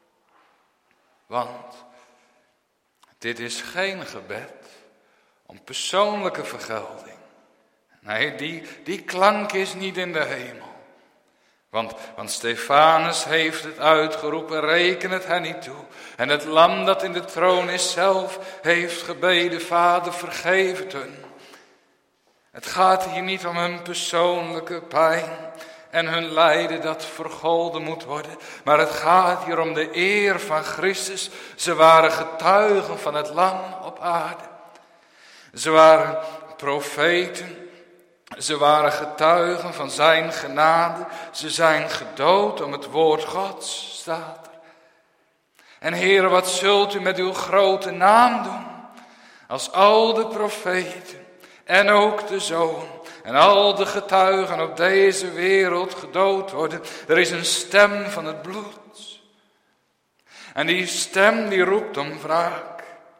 Want dit is geen gebed om persoonlijke vergelding. Nee, die klank is niet in de hemel. Want Stefanus heeft het uitgeroepen, reken het hen niet toe. En het lam dat in de troon is zelf heeft gebeden, Vader, vergeef het hun. Het gaat hier niet om hun persoonlijke pijn en hun lijden dat vergolden moet worden. Maar het gaat hier om de eer van Christus. Ze waren getuigen van het lam op aarde. Ze waren profeten. Ze waren getuigen van zijn genade. Ze zijn gedood om het woord Gods, staat er. En Heere, wat zult u met uw grote naam doen? Als al de profeten en ook de Zoon en al de getuigen op deze wereld gedood worden. Er is een stem van het bloed. En die stem die roept om wraak.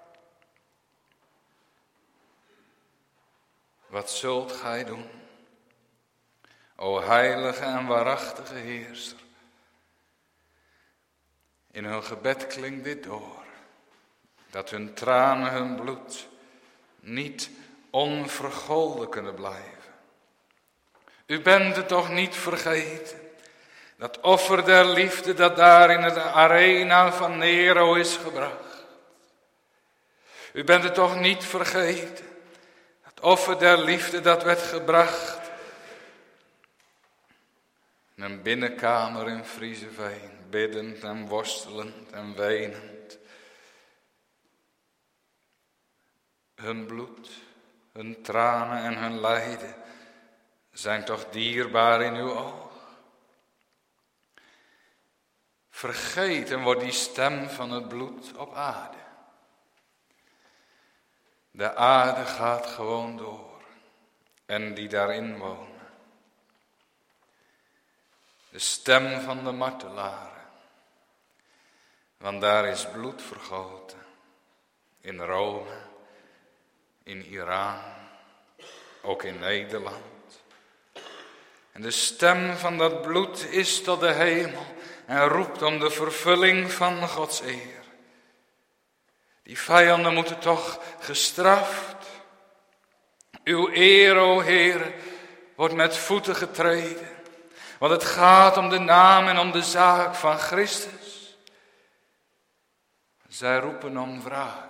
Wat zult gij doen, o heilige en waarachtige Heerser? In hun gebed klinkt dit door, dat hun tranen, hun bloed niet onvergolden kunnen blijven. U bent het toch niet vergeten, Dat offer der liefde dat daar in de arena van Nero is gebracht. U bent het toch niet vergeten. Het offer der liefde dat werd gebracht in een binnenkamer in Frieseveen, biddend en worstelend en wenend. Hun bloed, hun tranen en hun lijden zijn toch dierbaar in uw oog. Vergeten wordt die stem van het bloed op aarde. De aarde gaat gewoon door en die daarin wonen. De stem van de martelaren, want daar is bloed vergoten. In Rome, in Iran, ook in Nederland. En de stem van dat bloed is tot de hemel en roept om de vervulling van Gods eer. Die vijanden moeten toch gestraft. Uw eer, o Heer, wordt met voeten getreden. Want het gaat om de naam en om de zaak van Christus. Zij roepen om wraak.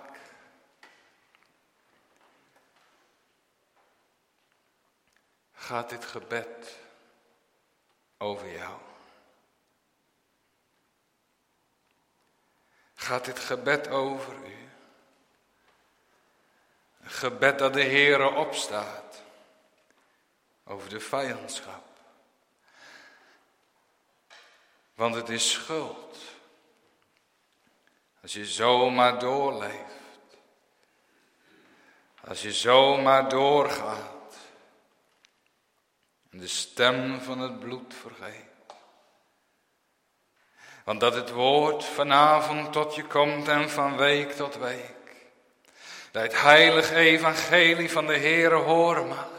Gaat dit gebed over jou? Gaat dit gebed over u? Een gebed dat de Heere opstaat over de vijandschap. Want het is schuld. Als je zomaar doorleeft. Als je zomaar doorgaat. En de stem van het bloed vergeet. Want dat het woord vanavond tot je komt en van week tot week. Dat het heilige evangelie van de Heere horen mag.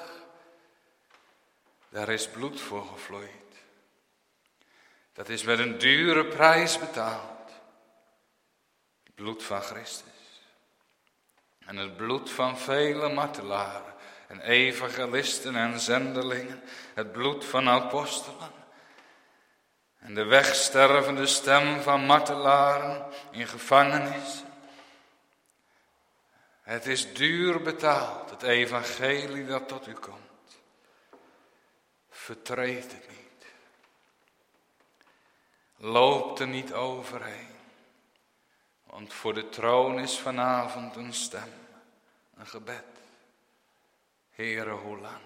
Daar is bloed voor gevloeid. Dat is met een dure prijs betaald. Het bloed van Christus. En het bloed van vele martelaren en evangelisten en zendelingen. Het bloed van apostelen. En de wegstervende stem van martelaren in gevangenis. Het is duur betaald, het evangelie dat tot u komt. Vertreed het niet. Loop er niet overheen. Want voor de troon is vanavond een stem, een gebed. Heere, hoe lang?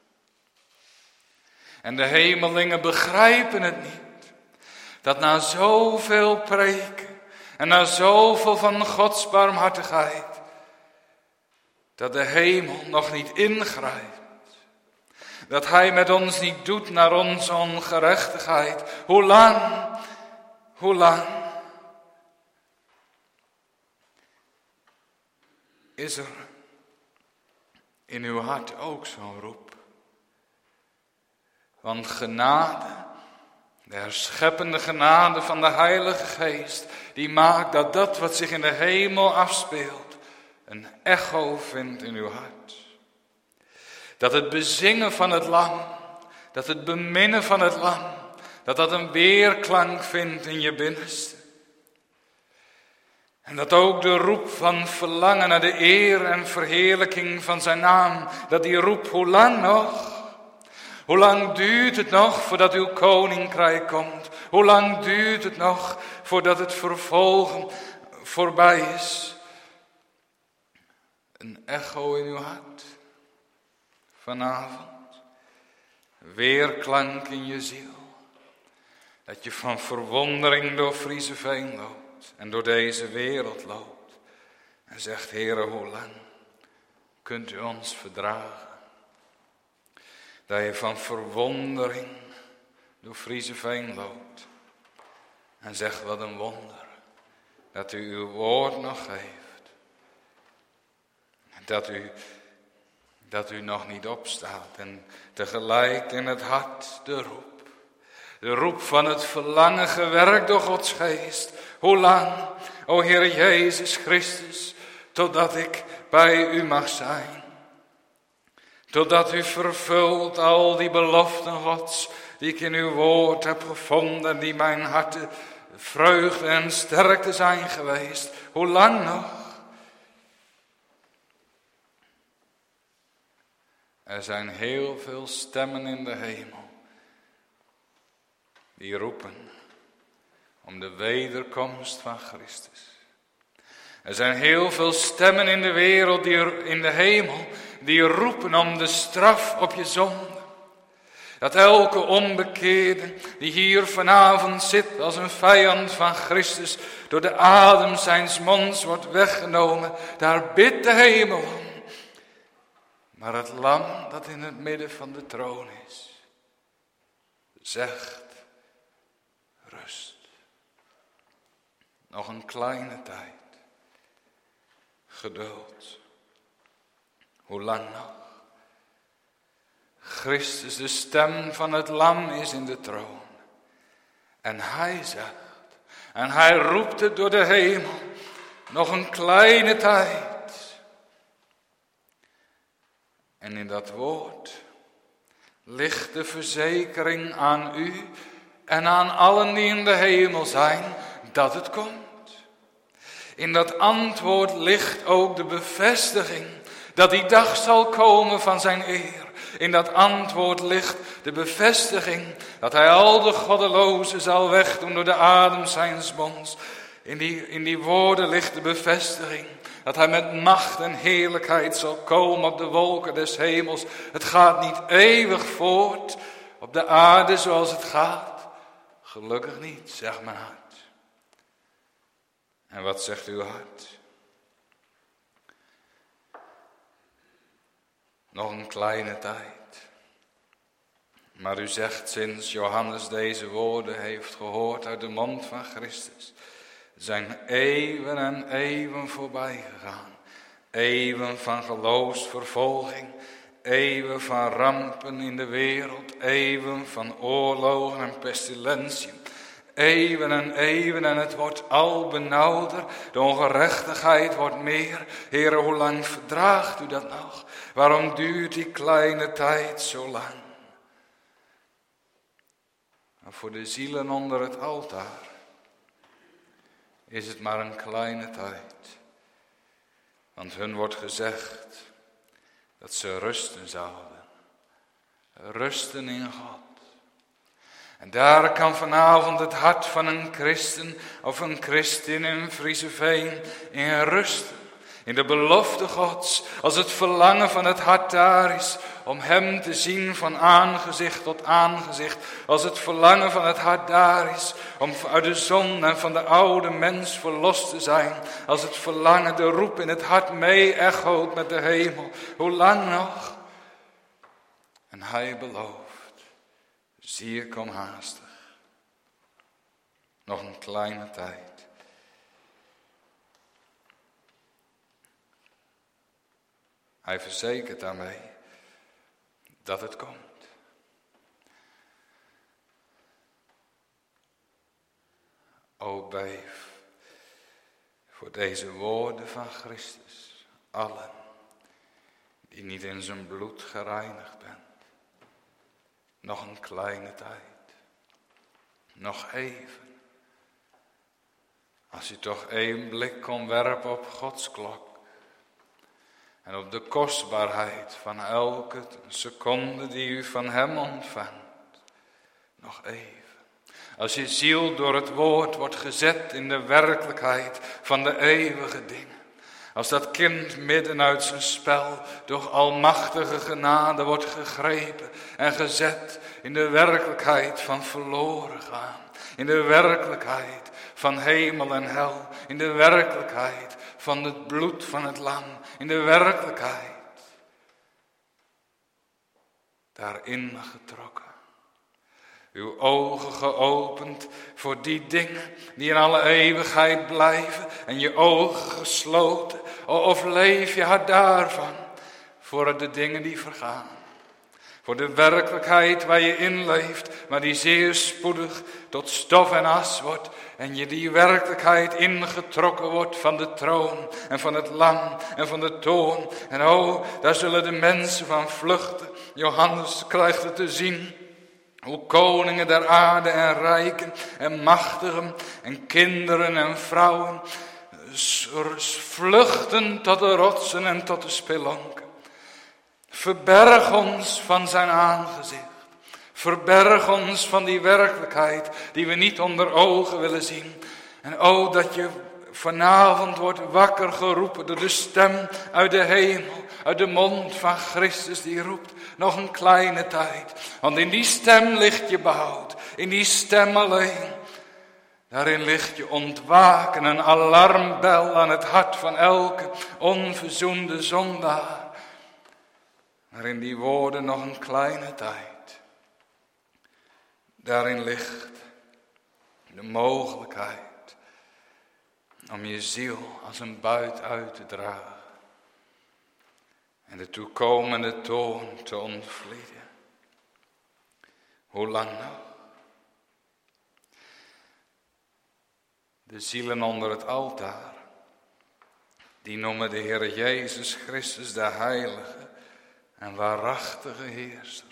En de hemelingen begrijpen het niet. Dat na zoveel preken en na zoveel van Gods barmhartigheid, dat de hemel nog niet ingrijpt. Dat hij met ons niet doet naar onze ongerechtigheid. Hoe lang? Hoe lang? Is er in uw hart ook zo'n roep? Want genade, de herscheppende genade van de Heilige Geest, die maakt dat dat wat zich in de hemel afspeelt, een echo vindt in uw hart. Dat het bezingen van het lam, dat het beminnen van het lam, dat een weerklank vindt in je binnenste. En dat ook de roep van verlangen naar de eer en verheerlijking van zijn naam, dat die roep, hoe lang nog? Hoe lang duurt het nog voordat uw koninkrijk komt? Hoe lang duurt het nog voordat het vervolgen voorbij is? Een echo in uw hart. Vanavond. Weerklank in je ziel. Dat je van verwondering door Frieseveen loopt. En door deze wereld loopt. En zegt, Heere, hoe lang kunt u ons verdragen? Dat je van verwondering door Frieseveen loopt. En zegt, wat een wonder. Dat u uw woord nog geeft. Dat u nog niet opstaat. En tegelijk in het hart de roep. De roep van het verlangen gewerkt door Gods geest. Hoe lang, o Heer Jezus Christus, totdat ik bij u mag zijn. Totdat u vervult al die beloften Gods die ik in uw woord heb gevonden, die mijn hart vreugde en sterkte zijn geweest. Hoe lang nog? Er zijn heel veel stemmen in de hemel die roepen om de wederkomst van Christus. Er zijn heel veel stemmen in de wereld, in de hemel, die roepen om de straf op je zonde. Dat elke onbekeerde die hier vanavond zit als een vijand van Christus, door de adem zijns monds wordt weggenomen, daar bidt de hemel om. Maar het lam dat in het midden van de troon is, zegt rust. Nog een kleine tijd. Geduld. Hoe lang nog? Christus, de stem van het lam, is in de troon. En hij zegt, en hij roept het door de hemel, nog een kleine tijd. En in dat woord ligt de verzekering aan u en aan allen die in de hemel zijn, dat het komt. In dat antwoord ligt ook de bevestiging dat die dag zal komen van zijn eer. In dat antwoord ligt de bevestiging dat hij al de goddelozen zal wegdoen door de adem zijns monds. In die woorden ligt de bevestiging dat hij met macht en heerlijkheid zal komen op de wolken des hemels. Het gaat niet eeuwig voort op de aarde zoals het gaat. Gelukkig niet, zegt mijn hart. En wat zegt uw hart? Nog een kleine tijd. Maar u zegt, sinds Johannes deze woorden heeft gehoord uit de mond van Christus, zijn eeuwen en eeuwen voorbij gegaan. Eeuwen van geloofsvervolging, eeuwen van rampen in de wereld, eeuwen van oorlogen en pestilentiën. Eeuwen en het wordt al benauwder, de ongerechtigheid wordt meer. Heere, hoe lang verdraagt u dat nog? Waarom duurt die kleine tijd zo lang? Maar voor de zielen onder het altaar is het maar een kleine tijd. Want hun wordt gezegd dat ze rusten zouden. Rusten in God. En daar kan vanavond het hart van een christen of een christin in Frieseveen in rusten. In de belofte Gods, als het verlangen van het hart daar is om hem te zien van aangezicht tot aangezicht. Als het verlangen van het hart daar is om uit de zonde en van de oude mens verlost te zijn. Als het verlangen, de roep in het hart mee echoot met de hemel. Hoe lang nog? En hij belooft, zie ik kom haastig. Nog een kleine tijd. Hij verzekert daarmee dat het komt. O beef voor deze woorden van Christus, allen die niet in zijn bloed gereinigd bent. Nog een kleine tijd, nog even. Als u toch één blik kon werpen op Gods klok. En op de kostbaarheid van elke seconde die u van hem ontvangt. Nog even. Als je ziel door het woord wordt gezet in de werkelijkheid van de eeuwige dingen. Als dat kind midden uit zijn spel door almachtige genade wordt gegrepen en gezet in de werkelijkheid van verloren gaan. In de werkelijkheid van hemel en hel. In de werkelijkheid van het bloed van het lam. In de werkelijkheid. Daarin getrokken. Uw ogen geopend voor die dingen die in alle eeuwigheid blijven. En je ogen gesloten. Of leef je hart daarvan voor de dingen die vergaan. Voor de werkelijkheid waar je in leeft, maar die zeer spoedig tot stof en as wordt. En je die werkelijkheid ingetrokken wordt van de troon en van het lam en van de toorn. En daar zullen de mensen van vluchten. Johannes krijgt het te zien. O koningen der aarde en rijken en machtigen en kinderen en vrouwen, vluchten tot de rotsen en tot de spelonken. Verberg ons van zijn aangezicht. Verberg ons van die werkelijkheid die we niet onder ogen willen zien. En o, dat je vanavond wordt wakker geroepen door de stem uit de hemel, uit de mond van Christus die roept, nog een kleine tijd. Want in die stem ligt je behoud, in die stem alleen. Daarin ligt je ontwaken, een alarmbel aan het hart van elke onverzoende zondaar. Maar in die woorden nog een kleine tijd. Daarin ligt de mogelijkheid om je ziel als een buit uit te dragen. En de toekomende toorn te ontvlieden. Hoe lang nog? De zielen onder het altaar, die noemen de Heer Jezus Christus de heilige en waarachtige heerser.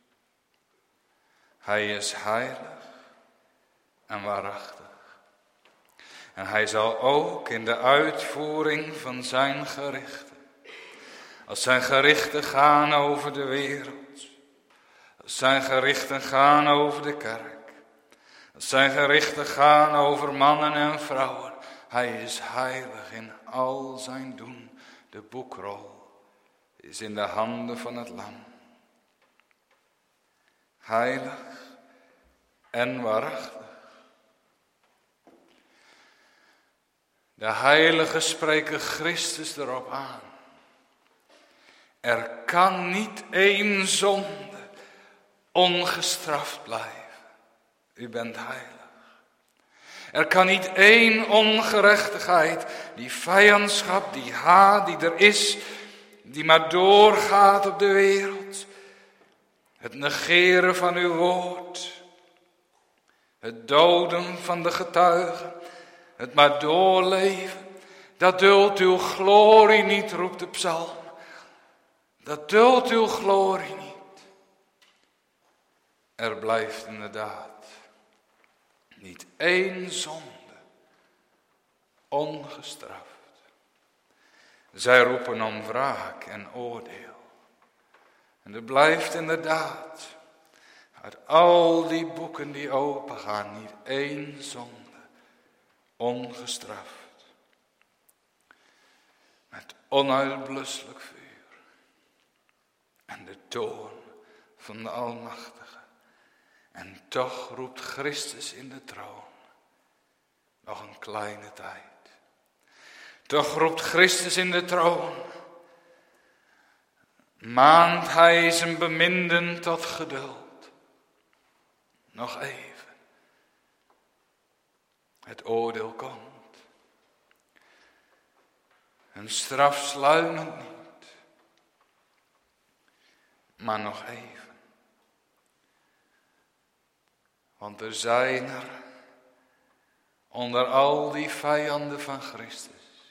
Hij is heilig en waarachtig. En hij zal ook in de uitvoering van zijn gerichten, als zijn gerichten gaan over de wereld, als zijn gerichten gaan over de kerk, als zijn gerichten gaan over mannen en vrouwen, hij is heilig in al zijn doen. De boekrol is in de handen van het lam. Heilig en waarachtig. De heiligen spreken Christus erop aan. Er kan niet één zonde ongestraft blijven. U bent heilig. Er kan niet één ongerechtigheid, die vijandschap, die haat die er is, die maar doorgaat op de wereld. Het negeren van uw woord. Het doden van de getuigen. Het maar doorleven. Dat duldt uw glorie niet, roept de psalm. Dat duldt uw glorie niet. Er blijft inderdaad niet één zonde ongestraft. Zij roepen om wraak en oordeel. En er blijft inderdaad uit al die boeken die opengaan niet één zonde ongestraft. Met onuitblusselijk vuur en de toorn van de Almachtige. En toch roept Christus in de troon nog een kleine tijd. Toch roept Christus in de troon. Maant hij zijn beminden tot geduld. Nog even. Het oordeel komt. Een straf sluimend niet. Maar nog even. Want er zijn er onder al die vijanden van Christus.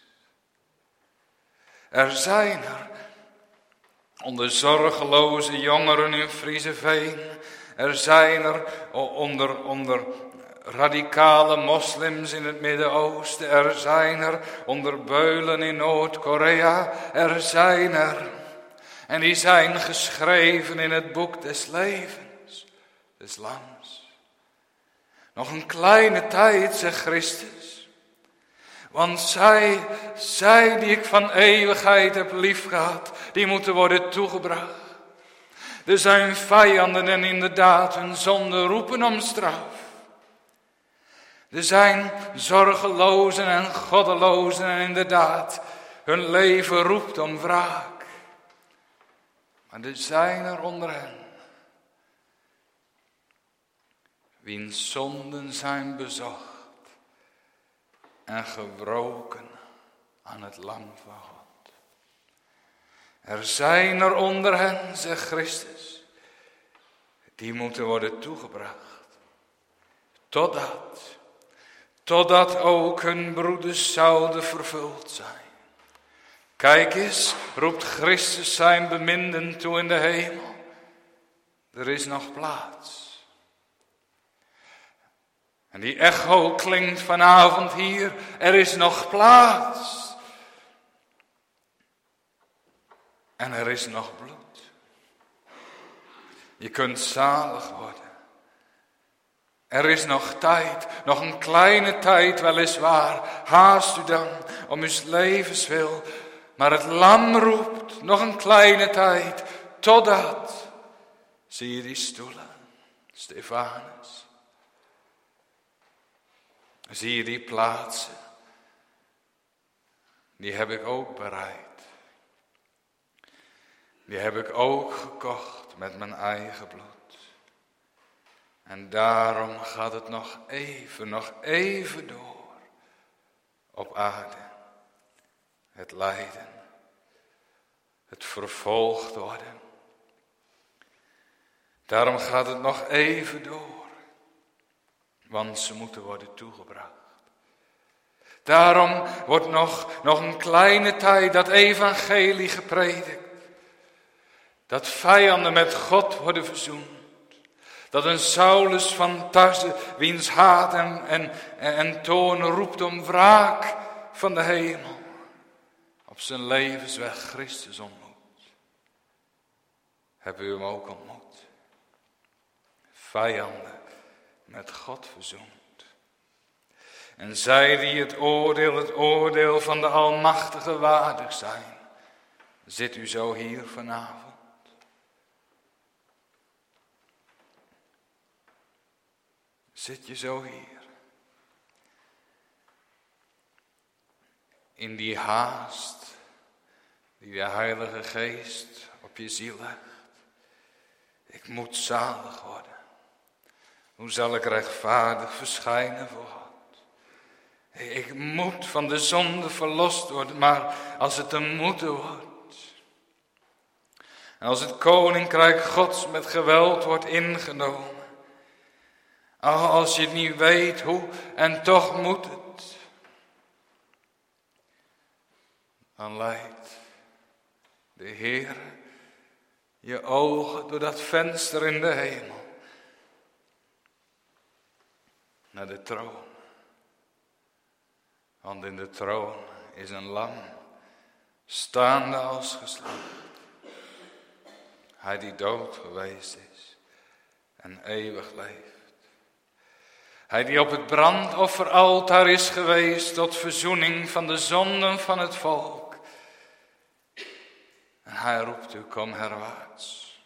Er zijn er onder zorgeloze jongeren in Frieseveen. Er zijn er onder radicale moslims in het Midden-Oosten. Er zijn er onder beulen in Noord-Korea. Er zijn er. En die zijn geschreven in het boek des levens, des lams. Nog een kleine tijd, zegt Christus. Want zij die ik van eeuwigheid heb liefgehad, die moeten worden toegebracht. Er zijn vijanden en inderdaad hun zonde roepen om straf. Er zijn zorgelozen en goddelozen en inderdaad hun leven roept om wraak. Maar er zijn er onder hen wiens zonden zijn bezocht en gewroken aan het lam van God. Er zijn er onder hen, zegt Christus, die moeten worden toegebracht. Totdat ook hun broeders zouden vervuld zijn. Kijk eens, roept Christus zijn beminden toe in de hemel. Er is nog plaats. En die echo klinkt vanavond hier. Er is nog plaats. En er is nog bloed. Je kunt zalig worden. Er is nog tijd, nog een kleine tijd weliswaar. Haast u dan om uw levenswil. Maar het lam roept, nog een kleine tijd. Totdat, zie je die stoelen, Stefanus. Zie je die plaatsen. Die heb ik ook bereid. Die heb ik ook gekocht met mijn eigen bloed. En daarom gaat het nog even door op aarde. Het lijden, het vervolgd worden. Daarom gaat het nog even door, want ze moeten worden toegebracht. Daarom wordt nog een kleine tijd dat evangelie gepredikt. Dat vijanden met God worden verzoend. Dat een Saulus van Tarse, wiens haat en toorn roept om wraak van de hemel, op zijn levensweg Christus ontmoet. Hebben u hem ook ontmoet? Vijanden met God verzoend. En zij die het oordeel van de Almachtige waardig zijn, zit u zo hier vanavond? Zit je zo hier? In die haast die de Heilige Geest op je ziel legt. Ik moet zalig worden. Hoe zal ik rechtvaardig verschijnen voor God? Ik moet van de zonde verlost worden, maar als het een moeten wordt. En als het koninkrijk Gods met geweld wordt ingenomen. Als je niet weet hoe en toch moet het. Dan leidt de Heer je ogen door dat venster in de hemel. Naar de troon. Want in de troon is een lam, staande als geslacht. Hij die dood geweest is en eeuwig leeft. Hij die op het brandofferaltaar is geweest tot verzoening van de zonden van het volk. En hij roept u, kom herwaarts.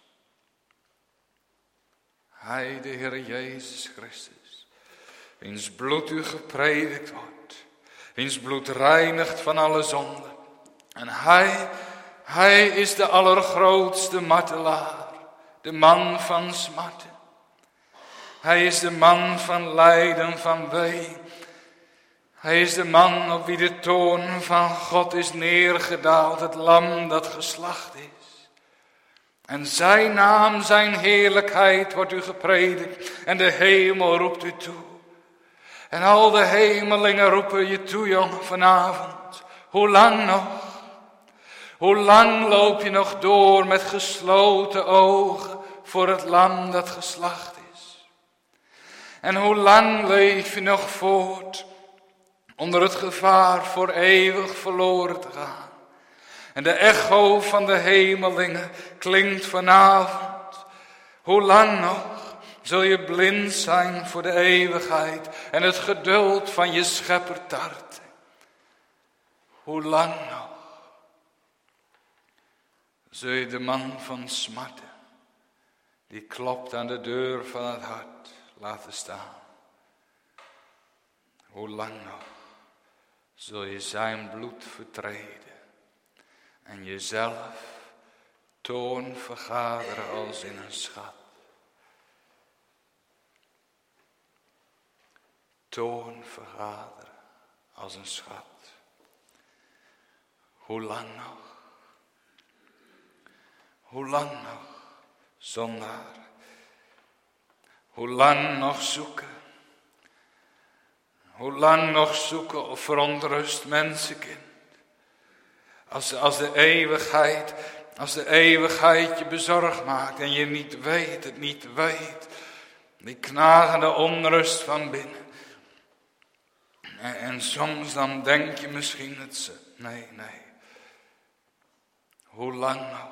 Hij, de Heer Jezus Christus, wiens bloed u gepredikt wordt, wiens bloed reinigt van alle zonden. En hij is de allergrootste martelaar, de man van smarten. Hij is de man van lijden, van wee. Hij is de man op wie de toorn van God is neergedaald, het lam dat geslacht is. En zijn naam, zijn heerlijkheid wordt u gepredikt en de hemel roept u toe. En al de hemelingen roepen je toe, jongen, vanavond. Hoe lang nog? Hoe lang loop je nog door met gesloten ogen voor het lam dat geslacht is? En hoe lang leef je nog voort onder het gevaar voor eeuwig verloren te gaan? En de echo van de hemelingen klinkt vanavond. Hoe lang nog zul je blind zijn voor de eeuwigheid en het geduld van je schepper tarten? Hoe lang nog zul je de man van smarten, die klopt aan de deur van het hart, laten staan? Hoe lang nog zul je zijn bloed vertreden en jezelf toorn vergaderen als in een schat? Toorn vergaderen als een schat. Hoe lang nog? Hoe lang nog, zondaar? Hoe lang nog zoeken? Hoe lang nog zoeken of verontrust mensenkind? Als de eeuwigheid je bezorgd maakt en je het niet weet. Die knagende onrust van binnen. En soms dan denk je misschien het, nee. Hoe lang nog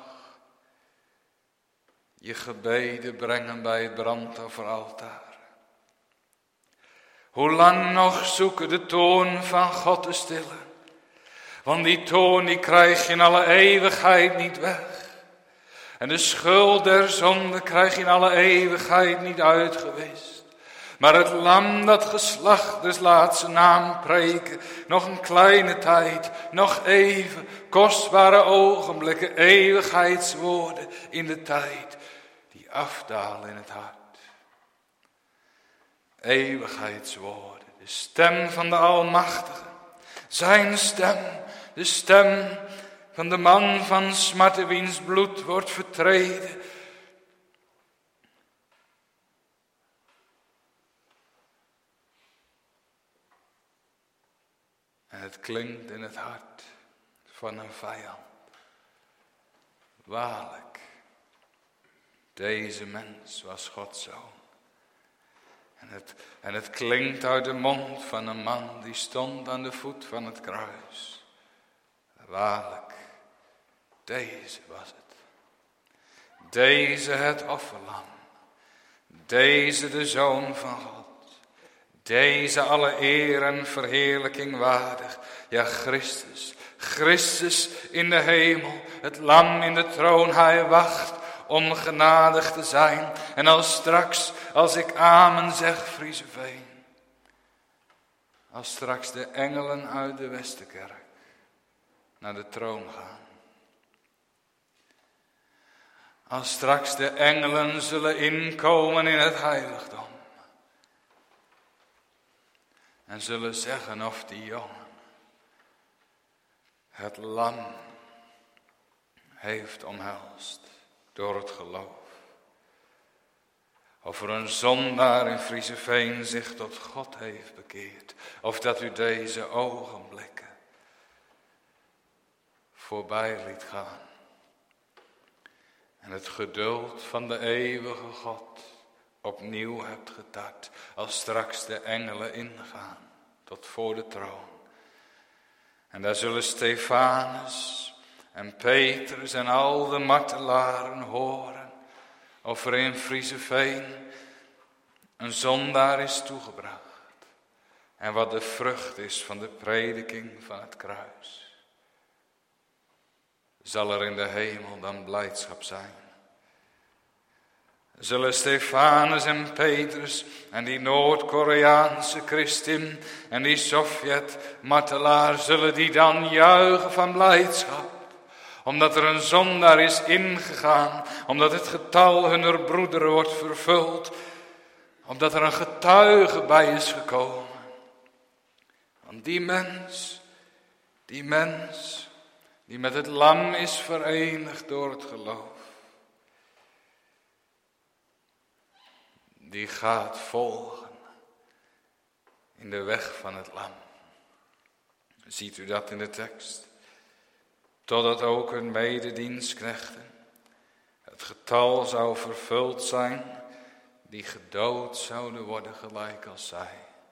je gebeden brengen bij het brandofferaltaar? Hoe lang nog zoeken de toorn van God te stillen? Want die toorn die krijg je in alle eeuwigheid niet weg. En de schuld der zonde krijg je in alle eeuwigheid niet uitgewist. Maar het lam dat geslacht is, laat zijn naam preken. Nog een kleine tijd, nog even, kostbare ogenblikken, eeuwigheidswoorden in de tijd die afdalen in het hart. Eeuwigheidswoorden, de stem van de Almachtige, zijn stem, de stem van de man van smarten wiens bloed wordt vertreden. En het klinkt in het hart van een vijand. Waarlijk, deze mens was Gods zoon. En het klinkt uit de mond van een man die stond aan de voet van het kruis. Waarlijk, deze was het. Deze het offerlam. Deze de Zoon van God. Deze alle eer en verheerlijking waardig. Ja, Christus in de hemel. Het lam in de troon, hij wacht om genadig te zijn. En als ik amen zeg, Frieseveen. Als straks de engelen uit de Westerkerk naar de troon gaan. Als straks de engelen zullen inkomen in het heiligdom. En zullen zeggen of die jongen het lam heeft omhelst door het geloof. Of er een zondaar in Frieseveen zich tot God heeft bekeerd. Of dat u deze ogenblikken voorbij liet gaan. En het geduld van de eeuwige God opnieuw hebt getart. Als straks de engelen ingaan tot voor de troon. En daar zullen Stefanus en Petrus en al de martelaren horen. Of er in Frieseveen een zondaar is toegebracht. En wat de vrucht is van de prediking van het kruis. Zal er in de hemel dan blijdschap zijn? Zullen Stefanus en Petrus en die Noord-Koreaanse christen en die Sovjet-martelaar, zullen die dan juichen van blijdschap? Omdat er een zondaar is ingegaan, omdat het getal hunner broederen wordt vervuld, omdat er een getuige bij is gekomen. Want die mens die met het lam is verenigd door het geloof, die gaat volgen in de weg van het lam. Ziet u dat in de tekst? Totdat ook hun mededienstknechten, het getal zou vervuld zijn, die gedood zouden worden gelijk als zij.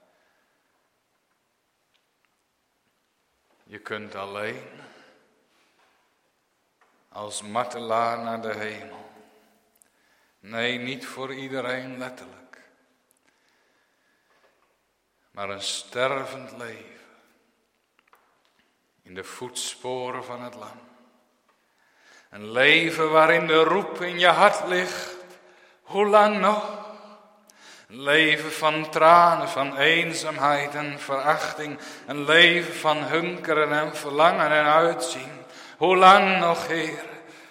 Je kunt alleen als martelaar naar de hemel. Nee, niet voor iedereen letterlijk. Maar een stervend leven. In de voetsporen van het lam. Een leven waarin de roep in je hart ligt. Hoe lang nog? Een leven van tranen, van eenzaamheid en verachting. Een leven van hunkeren en verlangen en uitzien. Hoe lang nog, Heer?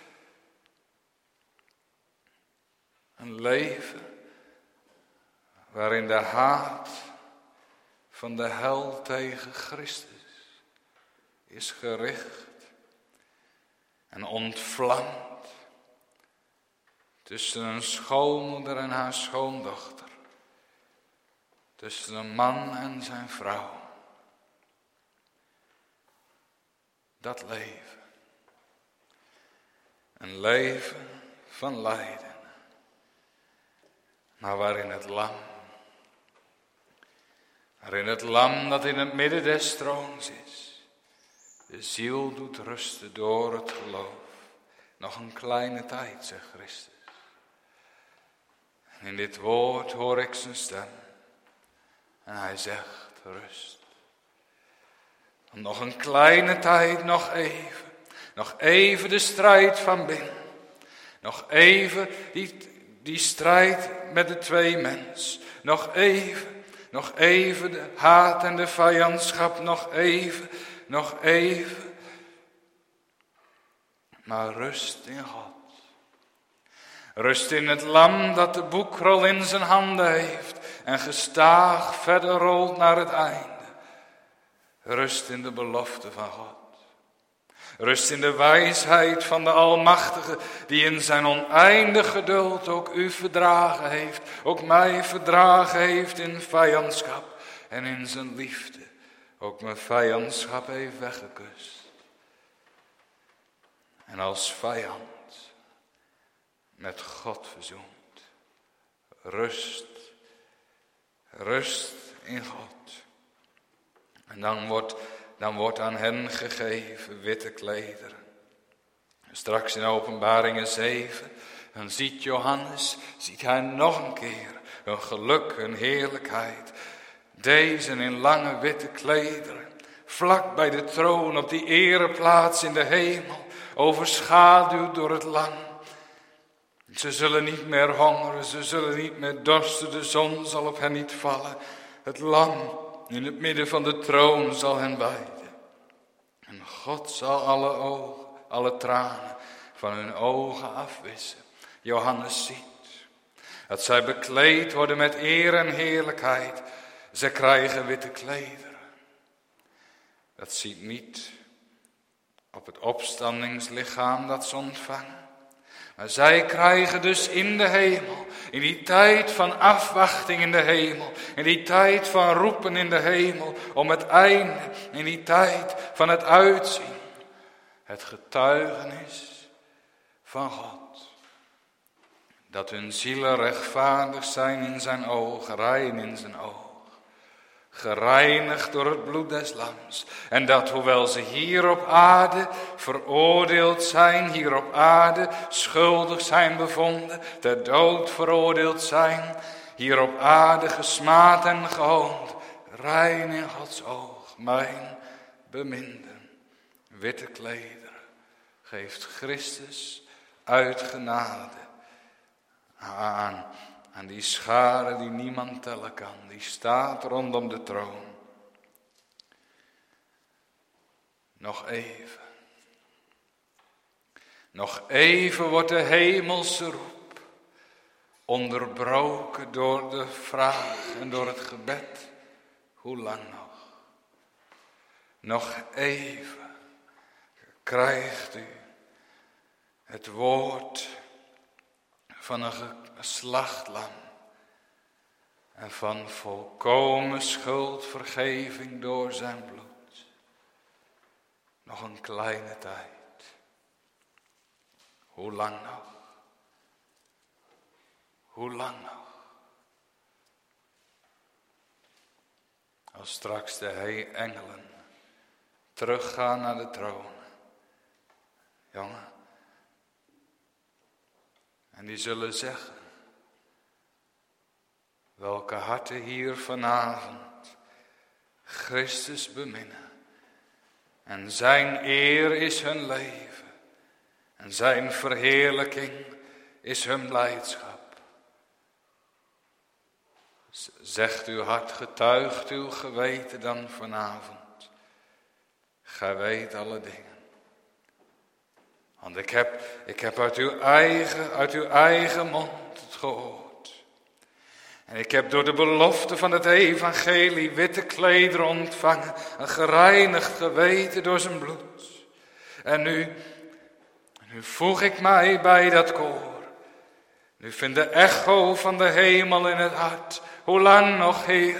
Een leven waarin de haat van de hel tegen Christus is gericht en ontvlamd tussen een schoonmoeder en haar schoondochter, tussen een man en zijn vrouw. Dat leven, een leven van lijden. Maar waarin het lam, waarin het lam dat in het midden des troons is, de ziel doet rusten door het geloof. Nog een kleine tijd, zegt Christus. En in dit woord hoor ik zijn stem. En hij zegt, rust. Nog een kleine tijd, nog even de strijd van binnen. Nog even die strijd met de twee mens. Nog even de haat en de vijandschap. Nog even. Maar rust in God. Rust in het lam dat de boekrol in zijn handen heeft en gestaag verder rolt naar het einde. Rust in de belofte van God. Rust in de wijsheid van de Almachtige die in zijn oneindig geduld ook u verdragen heeft, ook mij verdragen heeft in vijandschap en in zijn liefde ook mijn vijandschap heeft weggekust. En als vijand met God verzoend. Rust in God. En dan wordt aan hen gegeven witte klederen. Straks in Openbaringen 7, dan ziet hij nog een keer een geluk, een heerlijkheid. Deze in lange witte klederen, vlak bij de troon op die ereplaats in de hemel, overschaduwd door het lam. Ze zullen niet meer hongeren, ze zullen niet meer dorsten, de zon zal op hen niet vallen. Het lam in het midden van de troon zal hen weiden. En God zal alle tranen van hun ogen afwissen. Johannes ziet dat zij bekleed worden met eer en heerlijkheid. Ze krijgen witte klederen. Dat ziet niet op het opstandingslichaam dat ze ontvangen. Maar zij krijgen dus in de hemel, in die tijd van afwachting in de hemel, in die tijd van roepen in de hemel, om het einde, in die tijd van het uitzien, het getuigenis van God. Dat hun zielen rechtvaardig zijn in zijn ogen, rein in zijn oog. Gereinigd door het bloed des lams. En dat hoewel ze hier op aarde veroordeeld zijn, hier op aarde schuldig zijn bevonden, ter dood veroordeeld zijn, hier op aarde gesmaad en gehoond, rein in Gods oog, mijn beminden, witte klederen, geeft Christus uit genade aan die schare die niemand tellen kan, die staat rondom de troon. Nog even wordt de hemelse roep onderbroken door de vraag en door het gebed. Hoe lang nog? Nog even krijgt u het woord van een geslachtlam en van volkomen schuldvergeving door zijn bloed. Nog een kleine tijd. Hoe lang nog? Hoe lang nog? Als straks de engelen teruggaan naar de troon. Jongen. En die zullen zeggen, welke harten hier vanavond Christus beminnen. En zijn eer is hun leven. En zijn verheerlijking is hun blijdschap. Zegt uw hart, getuigt uw geweten dan vanavond. Gij weet alle dingen. Want ik heb uit uw eigen mond het gehoord. En ik heb door de belofte van het evangelie witte klederen ontvangen. Een gereinigd geweten door zijn bloed. En nu voeg ik mij bij dat koor. Nu vindt de echo van de hemel in het hart. Hoe lang nog, Heer?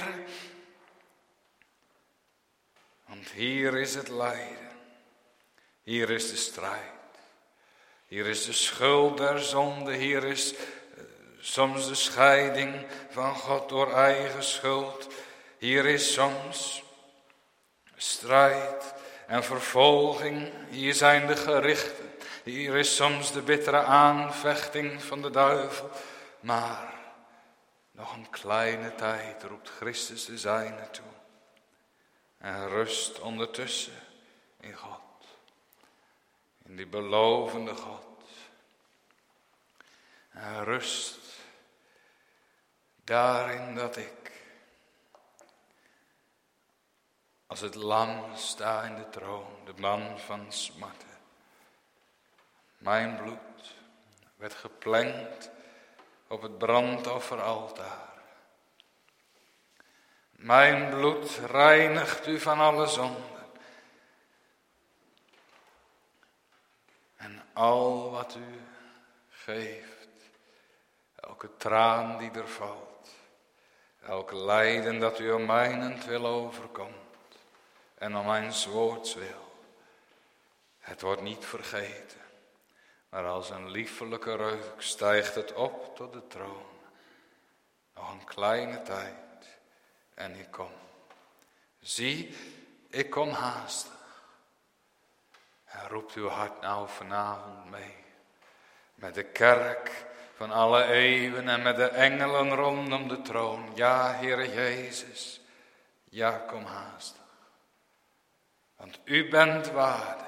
Want hier is het lijden. Hier is de strijd. Hier is de schuld der zonde. Hier is soms de scheiding van God door eigen schuld. Hier is soms strijd en vervolging. Hier zijn de gerichten. Hier is soms de bittere aanvechting van de duivel. Maar nog een kleine tijd roept Christus de zijnen toe. En rust ondertussen in God. In die belovende God. En rust daarin dat ik als het lam sta in de troon, de man van smarten. Mijn bloed werd geplengd op het brandofferaltaar. Mijn bloed reinigt u van alle zonden. En al wat u geeft, elke traan die er valt, elk lijden dat u om mijnentwil overkomt en om mijn woords wil, het wordt niet vergeten, maar als een liefelijke reuk stijgt het op tot de troon. Nog een kleine tijd en ik kom. Zie, ik kom haastig. En roept uw hart nou vanavond mee. Met de kerk van alle eeuwen en met de engelen rondom de troon. Ja, Heere Jezus, ja, kom haastig. Want u bent waardig.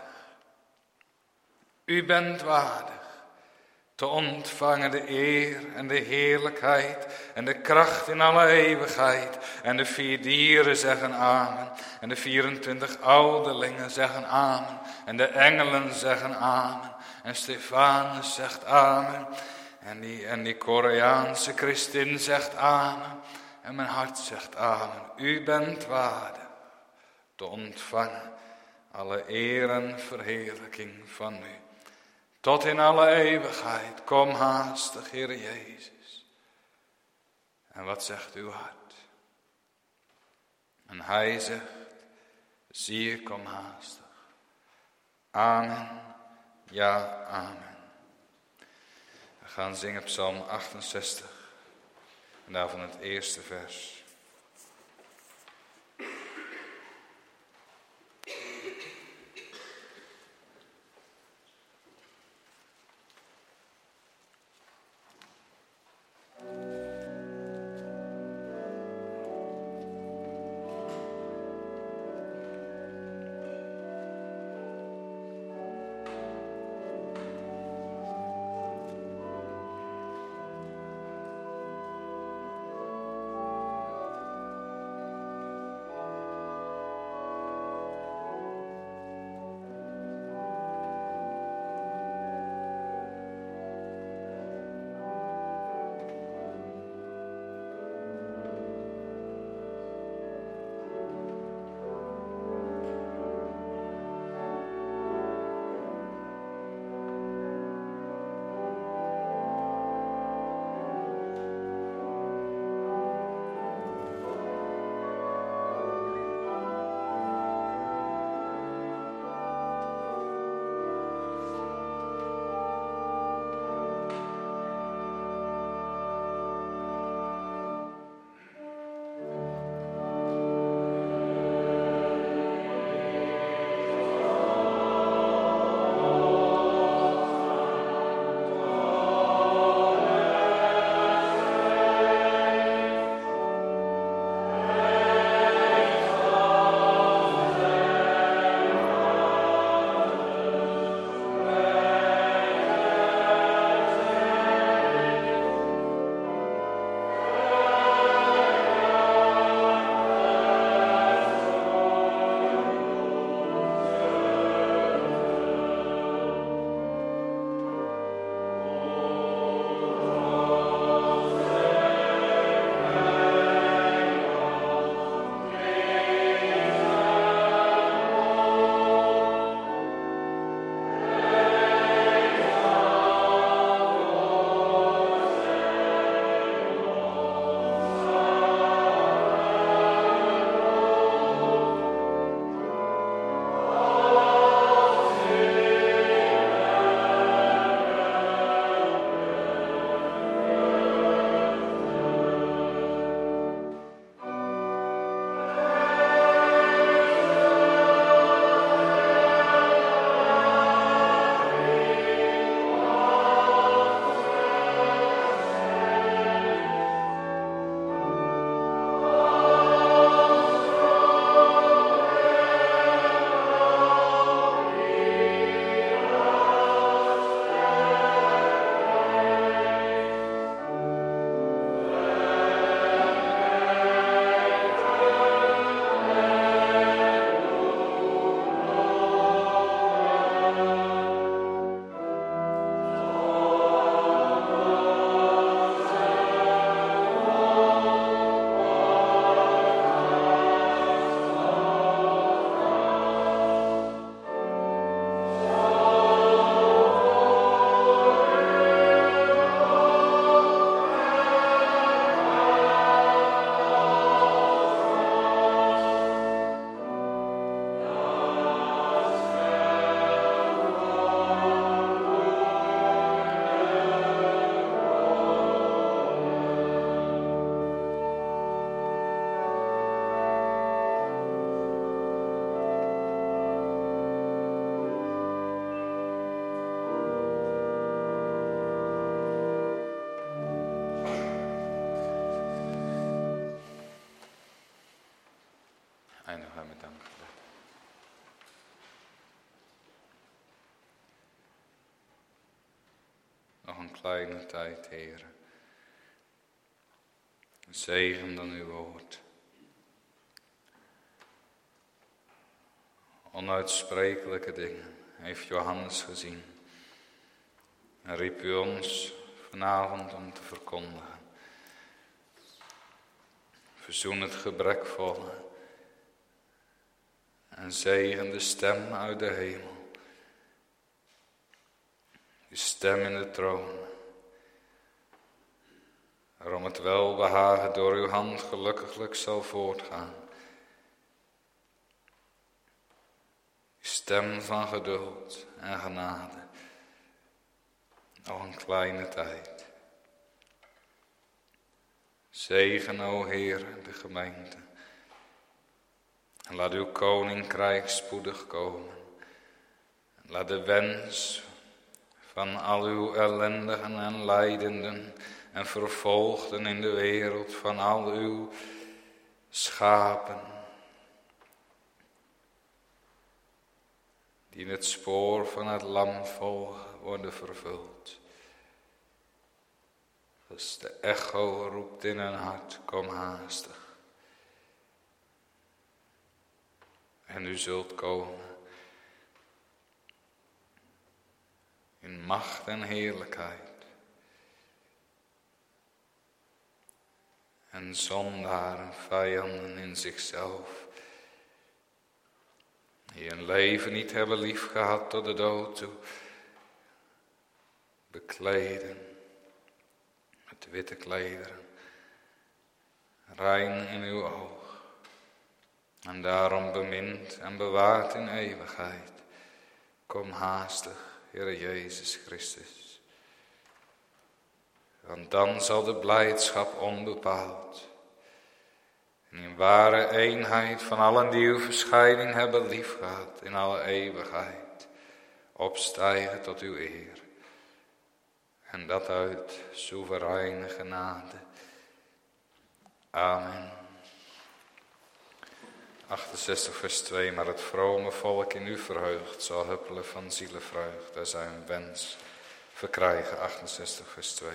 U bent waardig te ontvangen de eer en de heerlijkheid en de kracht in alle eeuwigheid. En de 4 dieren zeggen amen. En de 24 ouderlingen zeggen amen. En de engelen zeggen amen. En Stefanus zegt amen. En die Koreaanse Christin zegt amen. En mijn hart zegt amen. U bent waardig te ontvangen alle eer en verheerlijking van u. Tot in alle eeuwigheid. Kom haastig, Heer Jezus. En wat zegt uw hart? En hij zegt, zie ik kom haastig. Amen. Ja, amen. We gaan zingen Psalm 68. En daarvan het eerste vers. eindigen wij met dankgebed. Nog een kleine tijd, Heer. Zegen dan uw woord. Onuitsprekelijke dingen heeft Johannes gezien. En riep u ons vanavond om te verkondigen. Verzoen het gebrekvolle en zegen de stem uit de hemel. De stem in de troon. Waarom het welbehagen door uw hand gelukkiglijk zal voortgaan. De stem van geduld en genade. Nog een kleine tijd. Zegen, o Heer, de gemeente. En laat uw koninkrijk spoedig komen. En laat de wens van al uw ellendigen en lijdenden en vervolgden in de wereld, van al uw schapen, die in het spoor van het lam volgen, worden vervuld. Als de echo roept in hun hart, kom haastig. En u zult komen in macht en heerlijkheid. En zondaren, vijanden in zichzelf, die hun leven niet hebben lief gehad tot de dood toe, bekleden met witte klederen, rein in uw oog. En daarom bemind en bewaard in eeuwigheid. Kom haastig, Heere Jezus Christus. Want dan zal de blijdschap onbepaald en in ware eenheid van allen die uw verschijning hebben liefgehad in alle eeuwigheid opstijgen tot uw eer. En dat uit soevereine genade. Amen. 68 vers 2, maar het vrome volk in u verheugt zal huppelen van zielenvreugd. Daar zijn wens verkrijgen. 68 vers 2.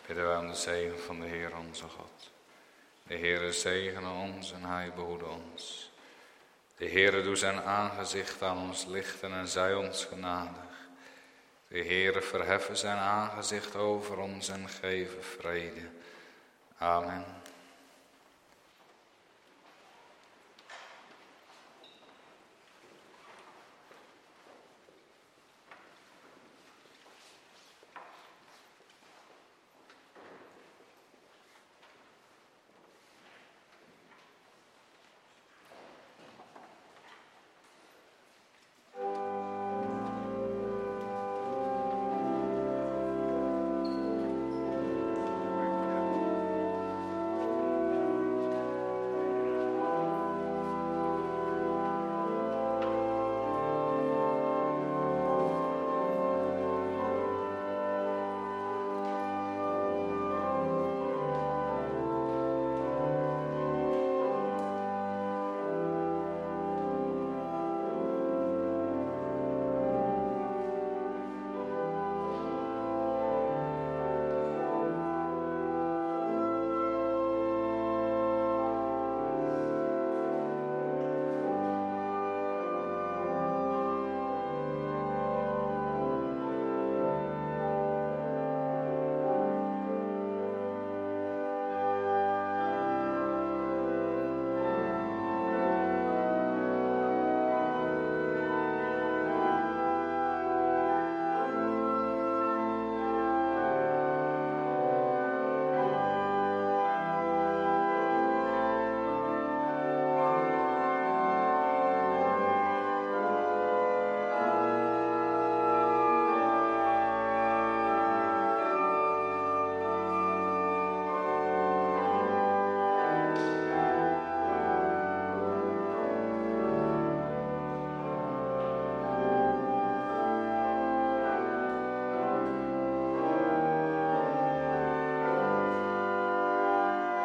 bidden wij om de zegen van de Heer onze God. De Heere zegene ons en hij behoede ons. De Heere doe zijn aangezicht aan ons lichten en zij ons genadig. De Heere verheffen zijn aangezicht over ons en geven vrede. Amen.